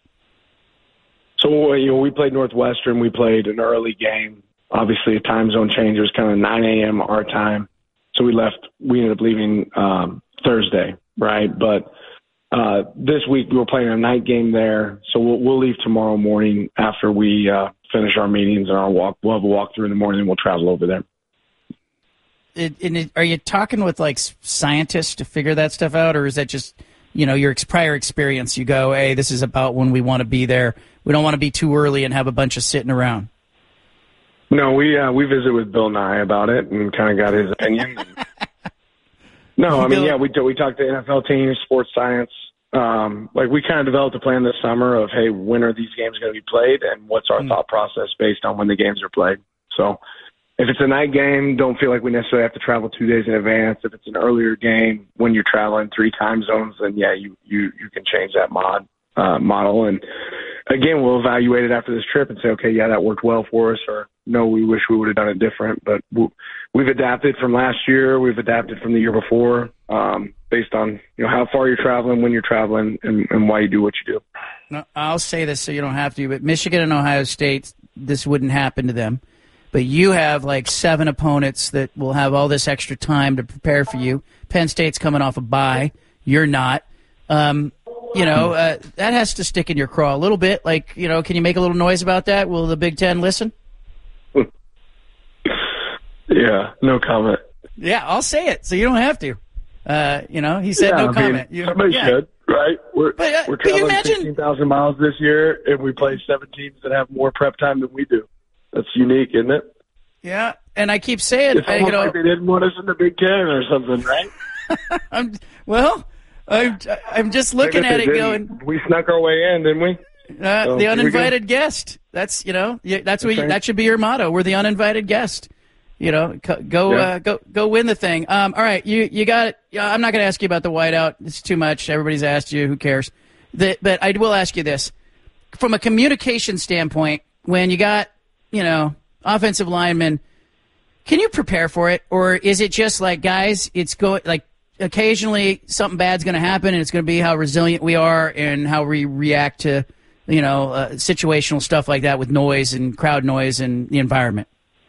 So, we played Northwestern. We played an early game. Obviously, a time zone change. It was kind of 9 a.m. our time. So we ended up leaving Thursday, right? But this week we were playing a night game there. So we'll leave tomorrow morning after we finish our meetings and our walk. We'll have a walkthrough in the morning, and we'll travel over there. are you talking with like scientists to figure that stuff out, or is that just your prior experience? You go, hey, this is about when we want to be there. We don't want to be too early and have a bunch of sitting around. No, we visited with Bill Nye about it and kind of got his opinion. No, I mean, we talked to NFL teams, sports science. We kind of developed a plan this summer of, hey, when are these games going to be played, and what's our thought process based on when the games are played. So if it's a night game, don't feel like we necessarily have to travel 2 days in advance. If it's an earlier game when you're traveling 3 time zones, then yeah, you can change that model. And again, we'll evaluate it after this trip and say, okay, yeah, that worked well for us, or no, we wish we would have done it different. But we've adapted from last year. We've adapted from the year before, based on how far you're traveling, when you're traveling, and why you do what you do. No, I'll say this so you don't have to, but Michigan and Ohio State, this wouldn't happen to them. But you have like 7 opponents that will have all this extra time to prepare for you. Penn State's coming off a bye. You're not. That has to stick in your craw a little bit. Like, can you make a little noise about that? Will the Big Ten listen? Yeah, no comment. Yeah, I'll say it, so you don't have to. He said no comment. Somebody should, right? We're traveling 16,000 miles this year, and we play 7 teams that have more prep time than we do. That's unique, isn't it? Yeah, and I keep saying, it's almost like they didn't want us in the Big Ten or something, right? I'm just looking at it going. We snuck our way in, didn't we? The uninvited guest. That's that's what that should be your motto. We're the uninvited guest. Go win the thing. All right, you got it. I'm not going to ask you about the whiteout. It's too much. Everybody's asked you. Who cares? But I will ask you this: from a communication standpoint, when you got offensive linemen, can you prepare for it, or is it just like, guys, it's occasionally something bad's going to happen, and it's going to be how resilient we are and how we react to situational stuff like that with noise and crowd noise and the environment?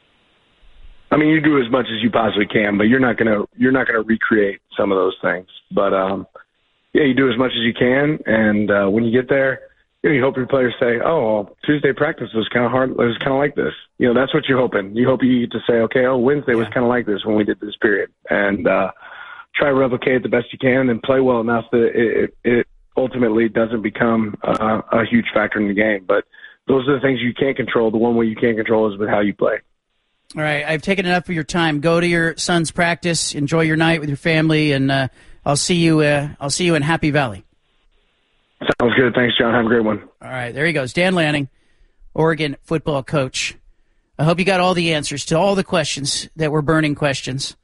I mean, you do as much as you possibly can, but you're not gonna recreate some of those things. But you do as much as you can, and when you get there, you hope your players say, "Oh, well, Tuesday practice was kind of hard. It was kind of like this." That's what you're hoping. You hope you get to say, "Okay, Wednesday was kind of like this when we did this period," and try to replicate it the best you can and play well enough that it ultimately doesn't become a huge factor in the game. But those are the things you can't control. The one way you can't control is with how you play. All right, I've taken enough of your time. Go to your son's practice. Enjoy your night with your family, and I'll see you in Happy Valley. Sounds good. Thanks, John. Have a great one. All right, there he goes. Dan Lanning, Oregon football coach. I hope you got all the answers to all the questions that were burning questions.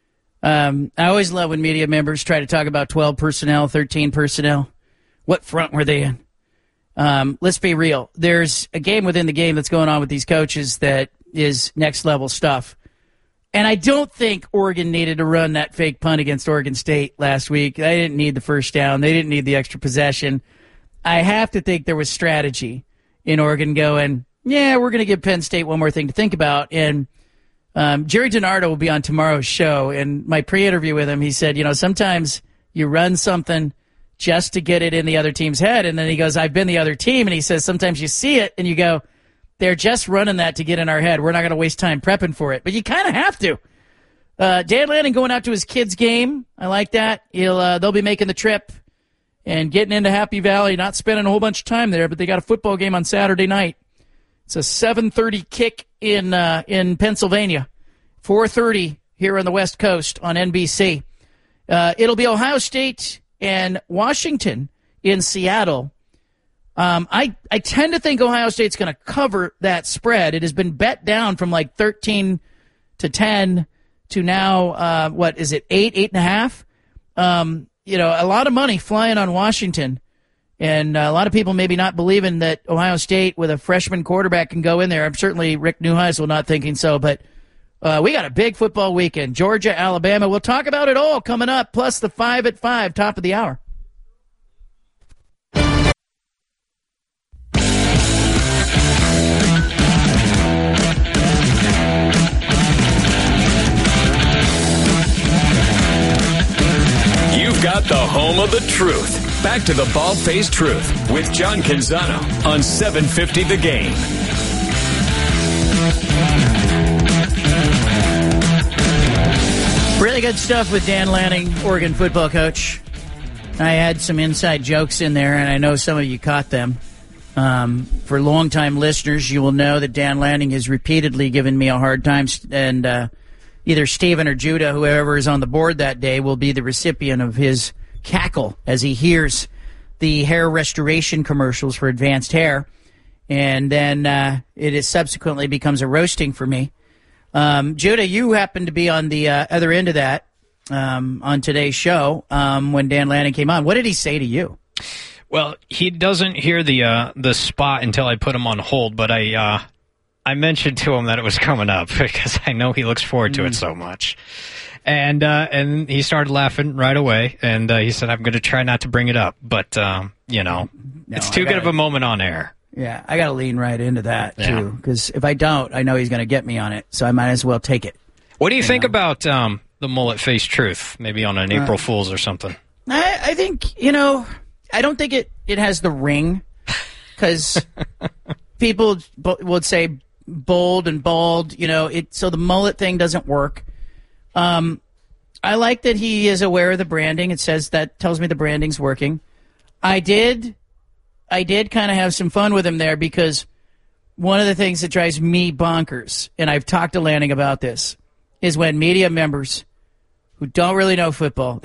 I always love when media members try to talk about 12 personnel, 13 personnel. What front were they in? Let's be real. There's a game within the game that's going on with these coaches that is next-level stuff. And I don't think Oregon needed to run that fake punt against Oregon State last week. They didn't need the first down. They didn't need the extra possession. I have to think there was strategy in Oregon going, we're going to give Penn State one more thing to think about. And Jerry DiNardo will be on tomorrow's show. And my pre-interview with him, he said, sometimes you run something just to get it in the other team's head. And then he goes, I've been the other team. And he says, sometimes you see it and you go, they're just running that to get in our head. We're not going to waste time prepping for it. But you kind of have to. Dan Lanning going out to his kids' game. I like that. They'll be making the trip and getting into Happy Valley, not spending a whole bunch of time there, but they got a football game on Saturday night. It's a 7:30 kick in Pennsylvania, 4:30 here on the West Coast on NBC. It'll be Ohio State and Washington in Seattle. I tend to think Ohio State's going to cover that spread. It has been bet down from like 13 to 10 to now, 8.5? A lot of money flying on Washington. And a lot of people maybe not believing that Ohio State with a freshman quarterback can go in there. I'm certainly Rick Neuheisel not thinking so, but we got a big football weekend. Georgia, Alabama. We'll talk about it all coming up, plus the 5 at 5, top of the hour. You've got the home of the truth. Back to the Bald-Faced Truth with John Canzano on 750 The Game. Really good stuff with Dan Lanning, Oregon football coach. I had some inside jokes in there, and I know some of you caught them. For longtime listeners, you will know that Dan Lanning has repeatedly given me a hard time, and either Steven or Judah, whoever is on the board that day, will be the recipient of his cackle as he hears the hair restoration commercials for Advanced Hair, and then it is subsequently becomes a roasting for me. Judah, you happen to be on the other end of that on today's show when Dan Lanning came on. What did he say to you? Well, he doesn't hear the spot until I put him on hold, but I mentioned to him that it was coming up because I know he looks forward to it so much. And he started laughing right away, and he said, I'm going to try not to bring it up, but, it's too good of a moment on air. Yeah, I got to lean right into that, too, because if I don't, I know he's going to get me on it, so I might as well take it. What do you think about the mullet-faced truth, maybe on an April Fool's or something? I think, I don't think it has the ring, because people would say bold and bald, so the mullet thing doesn't work. I like that he is aware of the branding. It says that tells me the branding's working. I did kind of have some fun with him there because one of the things that drives me bonkers, and I've talked to Lanning about this, is when media members who don't really know football,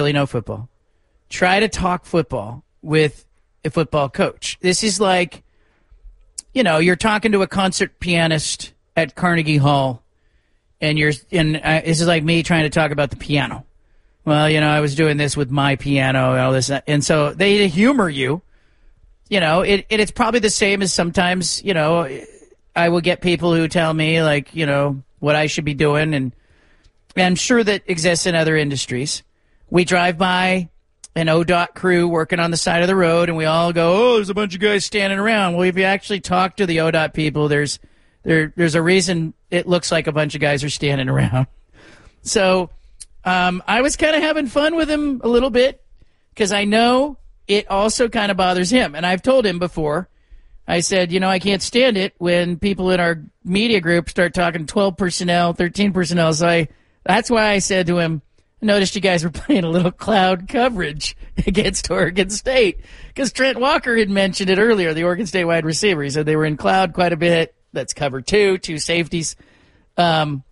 try to talk football with a football coach. This is like, you're talking to a concert pianist at Carnegie Hall, and this is like me trying to talk about the piano. Well, I was doing this with my piano and all this, and so they humor you. It's probably the same as sometimes, I will get people who tell me like, what I should be doing, and I'm sure that exists in other industries. We drive by an ODOT crew working on the side of the road, and we all go, there's a bunch of guys standing around. Well, if you actually talk to the ODOT people, there's a reason it looks like a bunch of guys are standing around. So I was kind of having fun with him a little bit because I know it also kind of bothers him. And I've told him before, I said, I can't stand it when people in our media group start talking 12 personnel, 13 personnel. So that's why I said to him, I noticed you guys were playing a little cloud coverage against Oregon State because Trent Walker had mentioned it earlier, the Oregon State wide receiver. He said they were in cloud quite a bit. That's cover two safeties. And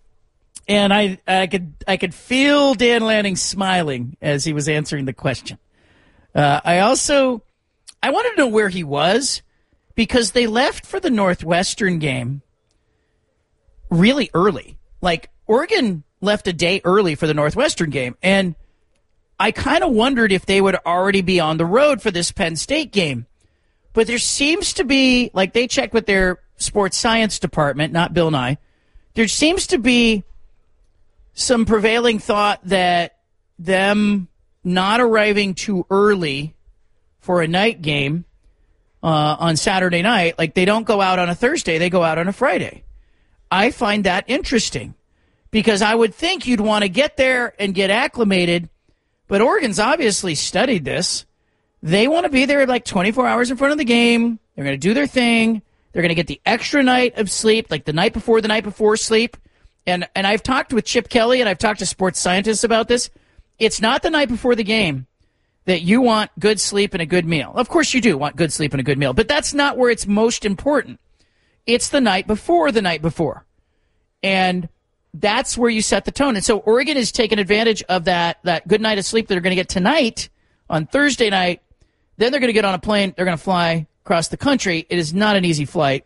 I could feel Dan Lanning smiling as he was answering the question. I wanted to know where he was because they left for the Northwestern game really early. Like, Oregon left a day early for the Northwestern game, and I kind of wondered if they would already be on the road for this Penn State game. But there seems to be, like, they checked with their sports science department, not Bill Nye. There seems to be some prevailing thought that them not arriving too early for a night game on Saturday night, like they don't go out on a Thursday, they go out on a Friday. I find that interesting because I would think you'd want to get there and get acclimated, but Oregon's obviously studied this. They want to be there like 24 hours in front of the game. They're going to do their thing. They're going to get the extra night of sleep, like the night before sleep. And I've talked with Chip Kelly and I've talked to sports scientists about this. It's not the night before the game that you want good sleep and a good meal. Of course you do want good sleep and a good meal, but that's not where it's most important. It's the night before the night before. And that's where you set the tone. And so Oregon is taking advantage of that good night of sleep that they're going to get tonight on Thursday night. Then they're going to get on a plane. They're going to fly across the country. It is not an easy flight.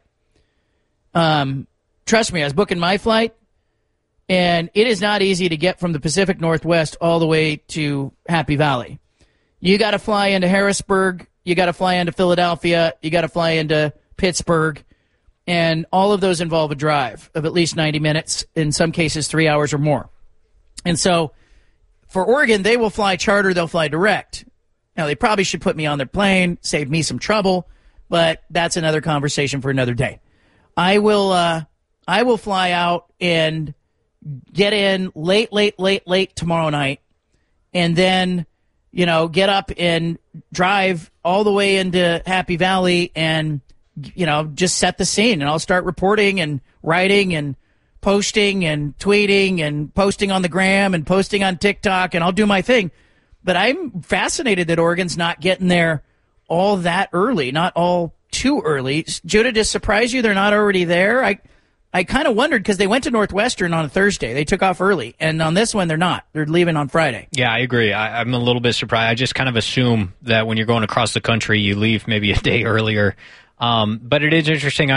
Trust me, I was booking my flight, and it is not easy to get from the Pacific Northwest all the way to Happy Valley. You got to fly into Harrisburg. You got to fly into Philadelphia. You got to fly into Pittsburgh. And all of those involve a drive of at least 90 minutes, in some cases 3 hours or more. And so for Oregon, they will fly charter. They'll fly direct. Now, they probably should put me on their plane, save me some trouble, but that's another conversation for another day. I will fly out and get in late tomorrow night, and then, get up and drive all the way into Happy Valley and, just set the scene. And I'll start reporting and writing and posting and tweeting and posting on the gram and posting on TikTok, and I'll do my thing. But I'm fascinated that Oregon's not getting there all that early, not all too early. Judah, does it surprise you they're not already there? I kind of wondered because they went to Northwestern on a Thursday. They took off early. And on this one, they're not. They're leaving on Friday. Yeah, I agree. I'm a little bit surprised. I just kind of assume that when you're going across the country, you leave maybe a day earlier. But it is interesting.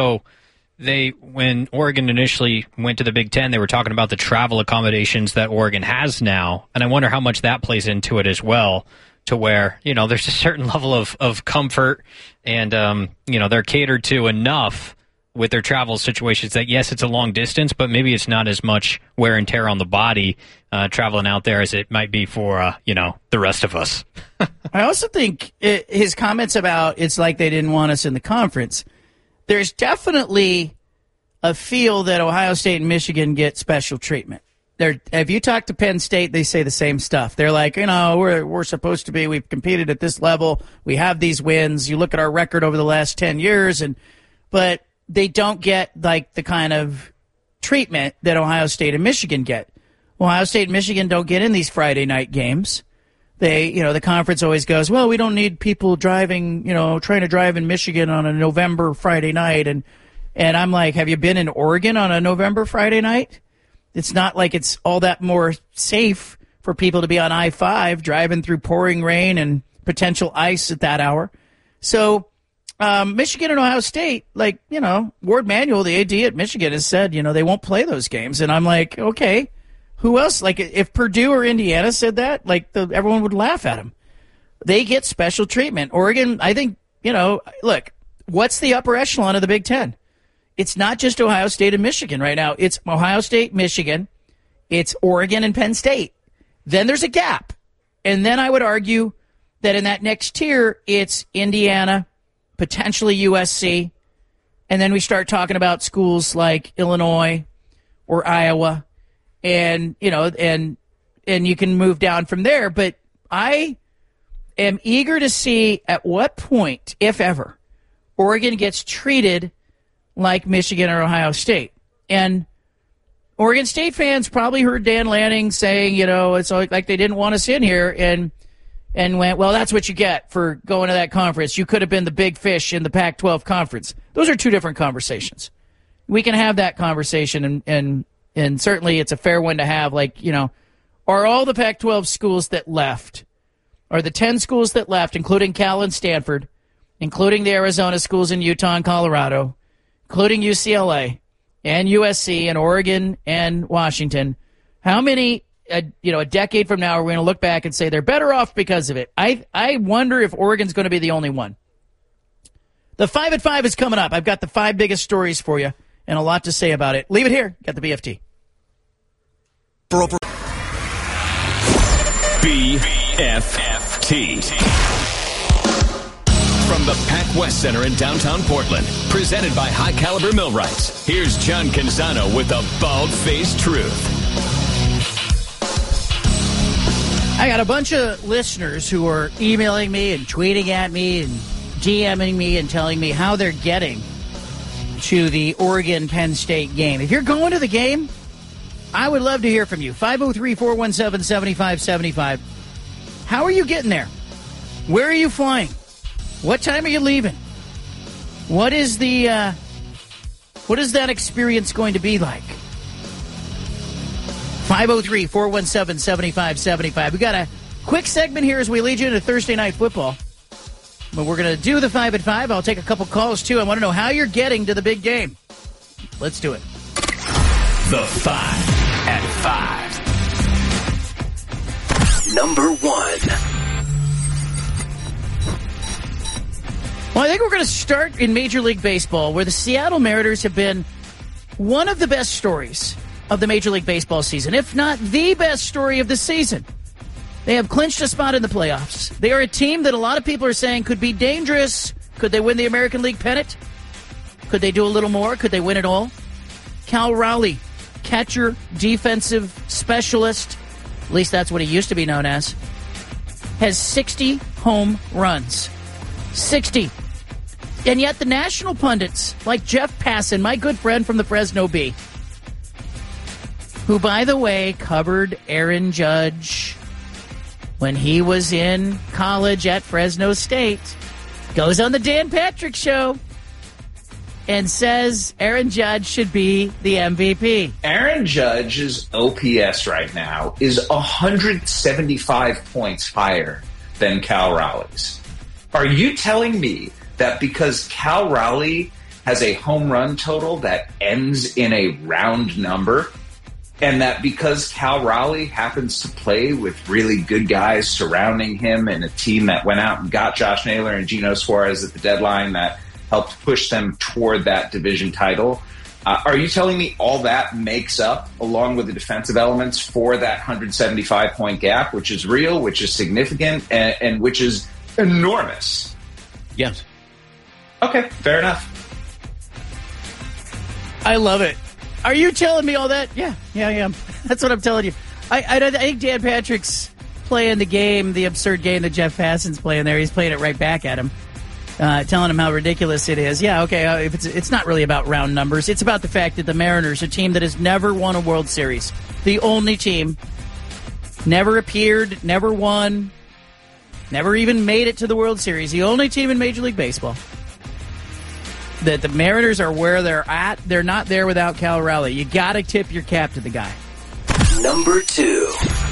When Oregon initially went to the Big Ten, they were talking about the travel accommodations that Oregon has now. And I wonder how much that plays into it as well, to where, there's a certain level of comfort and, they're catered to enough with their travel situations that, yes, it's a long distance, but maybe it's not as much wear and tear on the body traveling out there as it might be for, the rest of us. I also think his comments about it's like they didn't want us in the conference. There's definitely a feel that Ohio State and Michigan get special treatment. If you talk to Penn State, they say the same stuff. They're like, we're supposed to be, we've competed at this level, we have these wins. You look at our record over the last 10 years, but they don't get like the kind of treatment that Ohio State and Michigan get. Ohio State and Michigan don't get in these Friday night games. The conference always goes, well, we don't need people driving, trying to drive in Michigan on a November Friday night. And I'm like, have you been in Oregon on a November Friday night? It's not like it's all that more safe for people to be on I-5 driving through pouring rain and potential ice at that hour. So Michigan and Ohio State, Ward Manuel, the AD at Michigan, has said, they won't play those games. And I'm like, okay. Who else? Like, if Purdue or Indiana said that, everyone would laugh at them. They get special treatment. Oregon, I think, look, what's the upper echelon of the Big Ten? It's not just Ohio State and Michigan right now. It's Ohio State, Michigan. It's Oregon and Penn State. Then there's a gap. And then I would argue that in that next tier, it's Indiana, potentially USC. And then we start talking about schools like Illinois or Iowa. And, and you can move down from there. But I am eager to see at what point, if ever, Oregon gets treated like Michigan or Ohio State. And Oregon State fans probably heard Dan Lanning saying, it's like they didn't want us in here and went, well, that's what you get for going to that conference. You could have been the big fish in the Pac-12 conference. Those are two different conversations. We can have that conversation and certainly it's a fair one to have. Are all the Pac-12 schools that left, are the 10 schools that left, including Cal and Stanford, including the Arizona schools in Utah and Colorado, including UCLA and USC and Oregon and Washington, how many, a decade from now are we going to look back and say they're better off because of it? I wonder if Oregon's going to be the only one. The 5 at 5 is coming up. I've got the 5 biggest stories for you and a lot to say about it. Leave it here. Got the BFT. BFT. From the Pac West Center in downtown Portland, presented by High Caliber Millwrights, here's John Canzano with the bald-faced truth. I got a bunch of listeners who are emailing me and tweeting at me and DMing me and telling me how they're getting to the Oregon-Penn State game. If you're going to the game, I would love to hear from you. 503-417-7575. How are you getting there? Where are you flying? What time are you leaving? What is that experience going to be like? 503-417-7575. We got a quick segment here as we lead you into Thursday Night Football. But we're going to do the 5 at 5. I'll take a couple calls, too. I want to know how you're getting to the big game. Let's do it. The 5 at 5. Number 1. Well, I think we're going to start in Major League Baseball, where the Seattle Mariners have been one of the best stories of the Major League Baseball season, if not the best story of the season. They have clinched a spot in the playoffs. They are a team that a lot of people are saying could be dangerous. Could they win the American League pennant? Could they do a little more? Could they win it all? Cal Raleigh, catcher, defensive specialist, at least that's what he used to be known as, has 60 home runs. 60. And yet the national pundits, like Jeff Passan, my good friend from the Fresno Bee, who, by the way, covered Aaron Judge when he was in college at Fresno State, goes on the Dan Patrick Show and says Aaron Judge should be the MVP. Aaron Judge's OPS right now is 175 points higher than Cal Raleigh's. Are you telling me that because Cal Raleigh has a home run total that ends in a round number, and that because Cal Raleigh happens to play with really good guys surrounding him and a team that went out and got Josh Naylor and Geno Suarez at the deadline that helped push them toward that division title, are you telling me all that makes up, along with the defensive elements, for that 175-point gap, which is real, which is significant, and which is enormous? Yes. Okay, fair enough. I love it. Are you telling me all that? Yeah, I am. That's what I'm telling you. I think Dan Patrick's playing the game, the absurd game that Jeff Passan's playing there. He's playing it right back at him, telling him how ridiculous it is. Yeah, okay, it's not really about round numbers. It's about the fact that the Mariners, a team that has never won a World Series, the only team, never appeared, never won, never even made it to the World Series, the only team in Major League Baseball, that the Mariners are where they're at. They're not there without Cal Raleigh. You got to tip your cap to the guy. Number 2.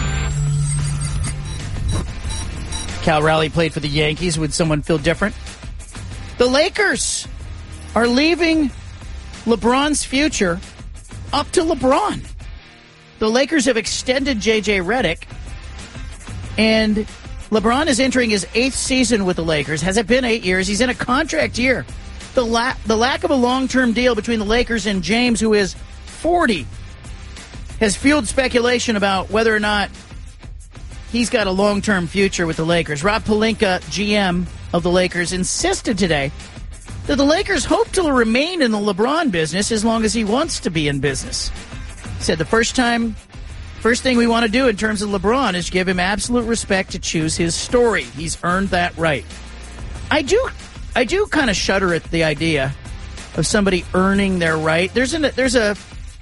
Cal Raleigh played for the Yankees. Would someone feel different? The Lakers are leaving LeBron's future up to LeBron. The Lakers have extended J.J. Redick, and LeBron is entering his 8th season with the Lakers. Has it been 8 years? He's in a contract year. The lack of a long-term deal between the Lakers and James, who is 40, has fueled speculation about whether or not he's got a long-term future with the Lakers. Rob Pelinka, GM of the Lakers, insisted today that the Lakers hope to remain in the LeBron business as long as he wants to be in business. He said the first thing we want to do in terms of LeBron is give him absolute respect to choose his story. He's earned that right. I do kind of shudder at the idea of somebody earning their right. There's a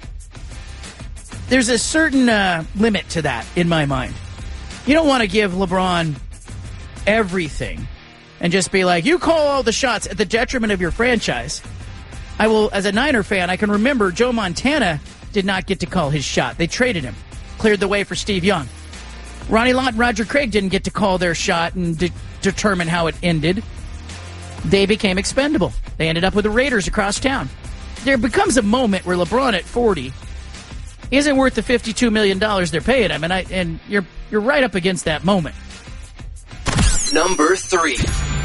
certain limit to that in my mind. You don't want to give LeBron everything and just be like, you call all the shots at the detriment of your franchise. I will, as a Niner fan, I can remember Joe Montana did not get to call his shot. They traded him, cleared the way for Steve Young. Ronnie Lott and Roger Craig didn't get to call their shot and determine how it ended. They became expendable. They ended up with the Raiders across town. There becomes a moment where LeBron at 40 isn't worth the $52 million they're paying him, and you're right up against that moment. Number 3.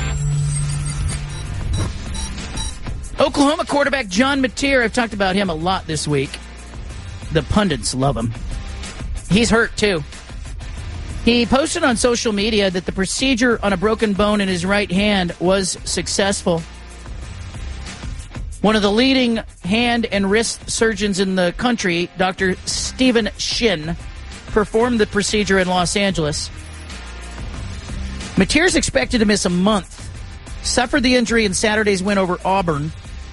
Oklahoma quarterback John Mateer. I've talked about him a lot this week. The pundits love him. He's hurt, too. He posted on social media that the procedure on a broken bone in his right hand was successful. One of the leading hand and wrist surgeons in the country, Dr. Stephen Shin, performed the procedure in Los Angeles. Mateer's expected to miss a month. Suffered the injury in Saturday's win over Auburn,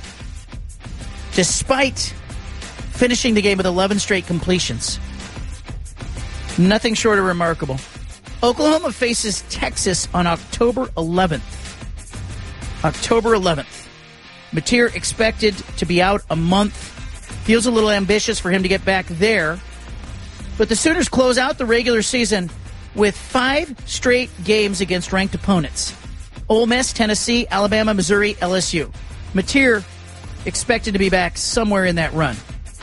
despite finishing the game with 11 straight completions. Nothing short of remarkable. Oklahoma faces Texas on October 11th. October 11th. Mateer expected to be out a month. Feels a little ambitious for him to get back there. But the Sooners close out the regular season with 5 straight games against ranked opponents. Ole Miss, Tennessee, Alabama, Missouri, LSU. Mateer expected to be back somewhere in that run.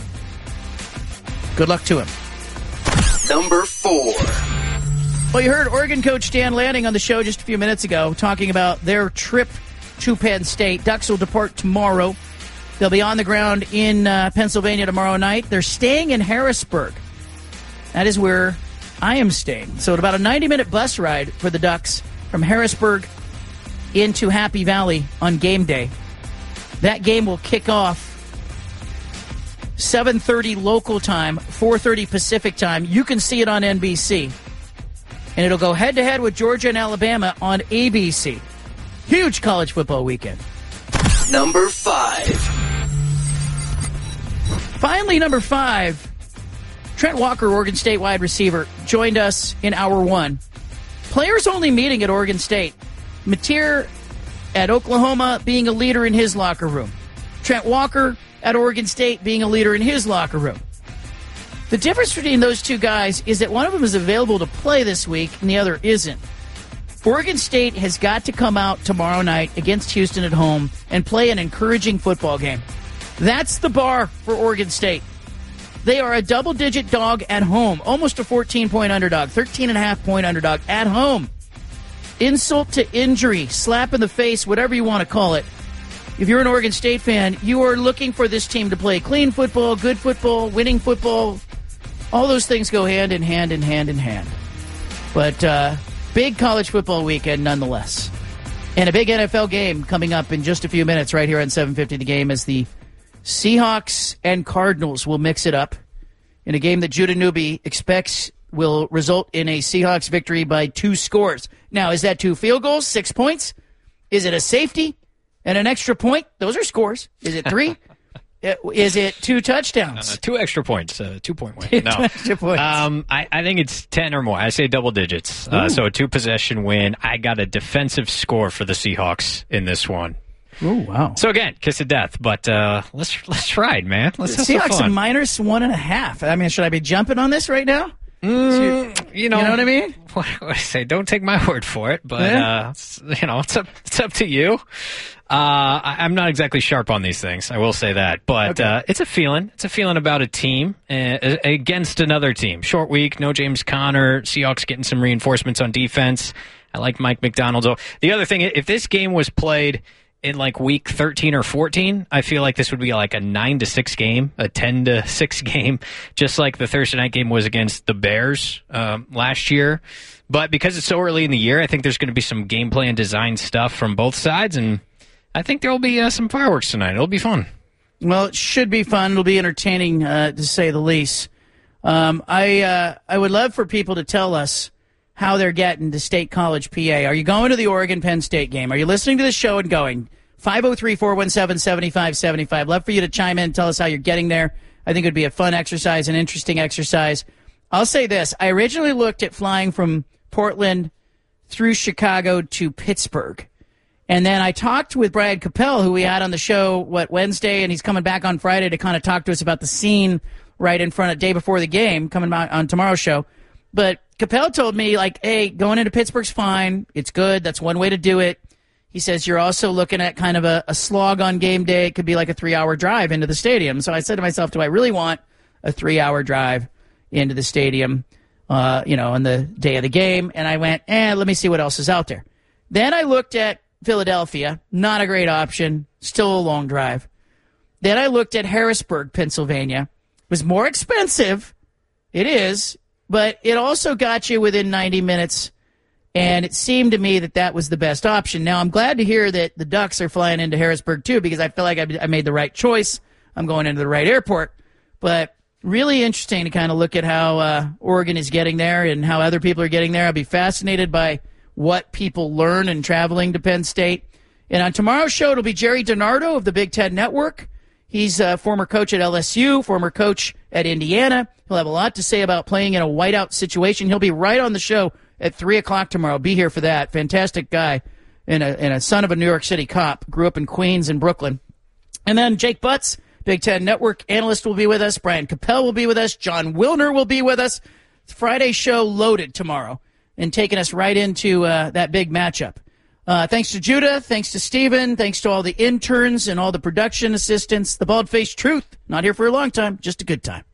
Good luck to him. Number 4. Well, you heard Oregon coach Dan Lanning on the show just a few minutes ago talking about their trip to Penn State. Ducks will depart tomorrow. They'll be on the ground in Pennsylvania tomorrow night. They're staying in Harrisburg. That is where I am staying. So about a 90-minute bus ride for the Ducks from Harrisburg into Happy Valley on game day. That game will kick off 7:30 local time, 4:30 Pacific time. You can see it on NBC. And it'll go head-to-head with Georgia and Alabama on ABC. Huge college football weekend. Number 5. Finally, number 5. Trent Walker, Oregon State wide receiver, joined us in hour one. Players-only meeting at Oregon State. Mateer at Oklahoma being a leader in his locker room. Trent Walker at Oregon State being a leader in his locker room. The difference between those two guys is that one of them is available to play this week and the other isn't. Oregon State has got to come out tomorrow night against Houston at home and play an encouraging football game. That's the bar for Oregon State. They are a double-digit dog at home, almost a 14-point underdog, 13.5-point underdog at home. Insult to injury, slap in the face, whatever you want to call it. If you're an Oregon State fan, you are looking for this team to play clean football, good football, winning football. All those things go hand in hand and hand in hand. But big college football weekend nonetheless. And a big NFL game coming up in just a few minutes right here on 750 The Game as the Seahawks and Cardinals will mix it up in a game that Judah Newby expects will result in a Seahawks victory by 2 scores. Now, is that 2 field goals, 6 points? Is it a safety and an extra point? Those are scores. Is it 3? Is it 2 touchdowns? 2 extra points, 2-point win. No. 2 extra points. I think it's 10 or more. I say double digits. So a 2-possession win. I got a defensive score for the Seahawks in this one. Oh, wow. So, again, kiss of death, but let's ride, man. Let's have Seahawks some fun. -1.5. I mean, should I be jumping on this right now? You know what I mean? What do I say? Don't take my word for it, but it's up to you. I'm not exactly sharp on these things. I will say that, but it's a feeling. It's a feeling about a team against another team. Short week, no James Conner. Seahawks getting some reinforcements on defense. I like Mike McDonald. So the other thing, if this game was played in like week 13 or 14, I feel like this would be like a 9-6 game, a 10-6 game, just like the Thursday night game was against the Bears last year. But because it's so early in the year, I think there's going to be some game plan design stuff from both sides, and I think there will be some fireworks tonight. It'll be fun. Well, it should be fun. It'll be entertaining, to say the least. I would love for people to tell us how they're getting to State College, PA. Are you going to the Oregon-Penn State game? Are you listening to the show and going? 503-417-7575. Love for you to chime in and tell us how you're getting there. I think it would be a fun exercise, an interesting exercise. I'll say this. I originally looked at flying from Portland through Chicago to Pittsburgh. And then I talked with Brad Capel, who we had on the show, Wednesday, and he's coming back on Friday to kind of talk to us about the scene right in front of day before the game, coming out on tomorrow's show. But Capel told me, hey, going into Pittsburgh's fine. It's good. That's one way to do it. He says you're also looking at kind of a slog on game day. It could be like a 3-hour drive into the stadium. So I said to myself, do I really want a 3-hour drive into the stadium, on the day of the game? And I went, let me see what else is out there. Then I looked at Philadelphia. Not a great option. Still a long drive. Then I looked at Harrisburg, Pennsylvania. It was more expensive. It is. But it also got you within 90 minutes, and it seemed to me that was the best option. Now, I'm glad to hear that the Ducks are flying into Harrisburg, too, because I feel like I made the right choice. I'm going into the right airport. But really interesting to kind of look at how Oregon is getting there and how other people are getting there. I'll be fascinated by what people learn in traveling to Penn State. And on tomorrow's show, it'll be Jerry DiNardo of the Big Ten Network. He's a former coach at LSU, former coach at Indiana. He'll have a lot to say about playing in a whiteout situation. He'll be right on the show at 3 o'clock tomorrow. Be here for that. Fantastic guy and a son of a New York City cop. Grew up in Queens and Brooklyn. And then Jake Butts, Big Ten Network analyst, will be with us. Brian Capel will be with us. John Wilner will be with us. Friday show loaded tomorrow and taking us right into that big matchup. Thanks to Judah, thanks to Steven, thanks to all the interns and all the production assistants. The Bald-Faced Truth, not here for a long time, just a good time.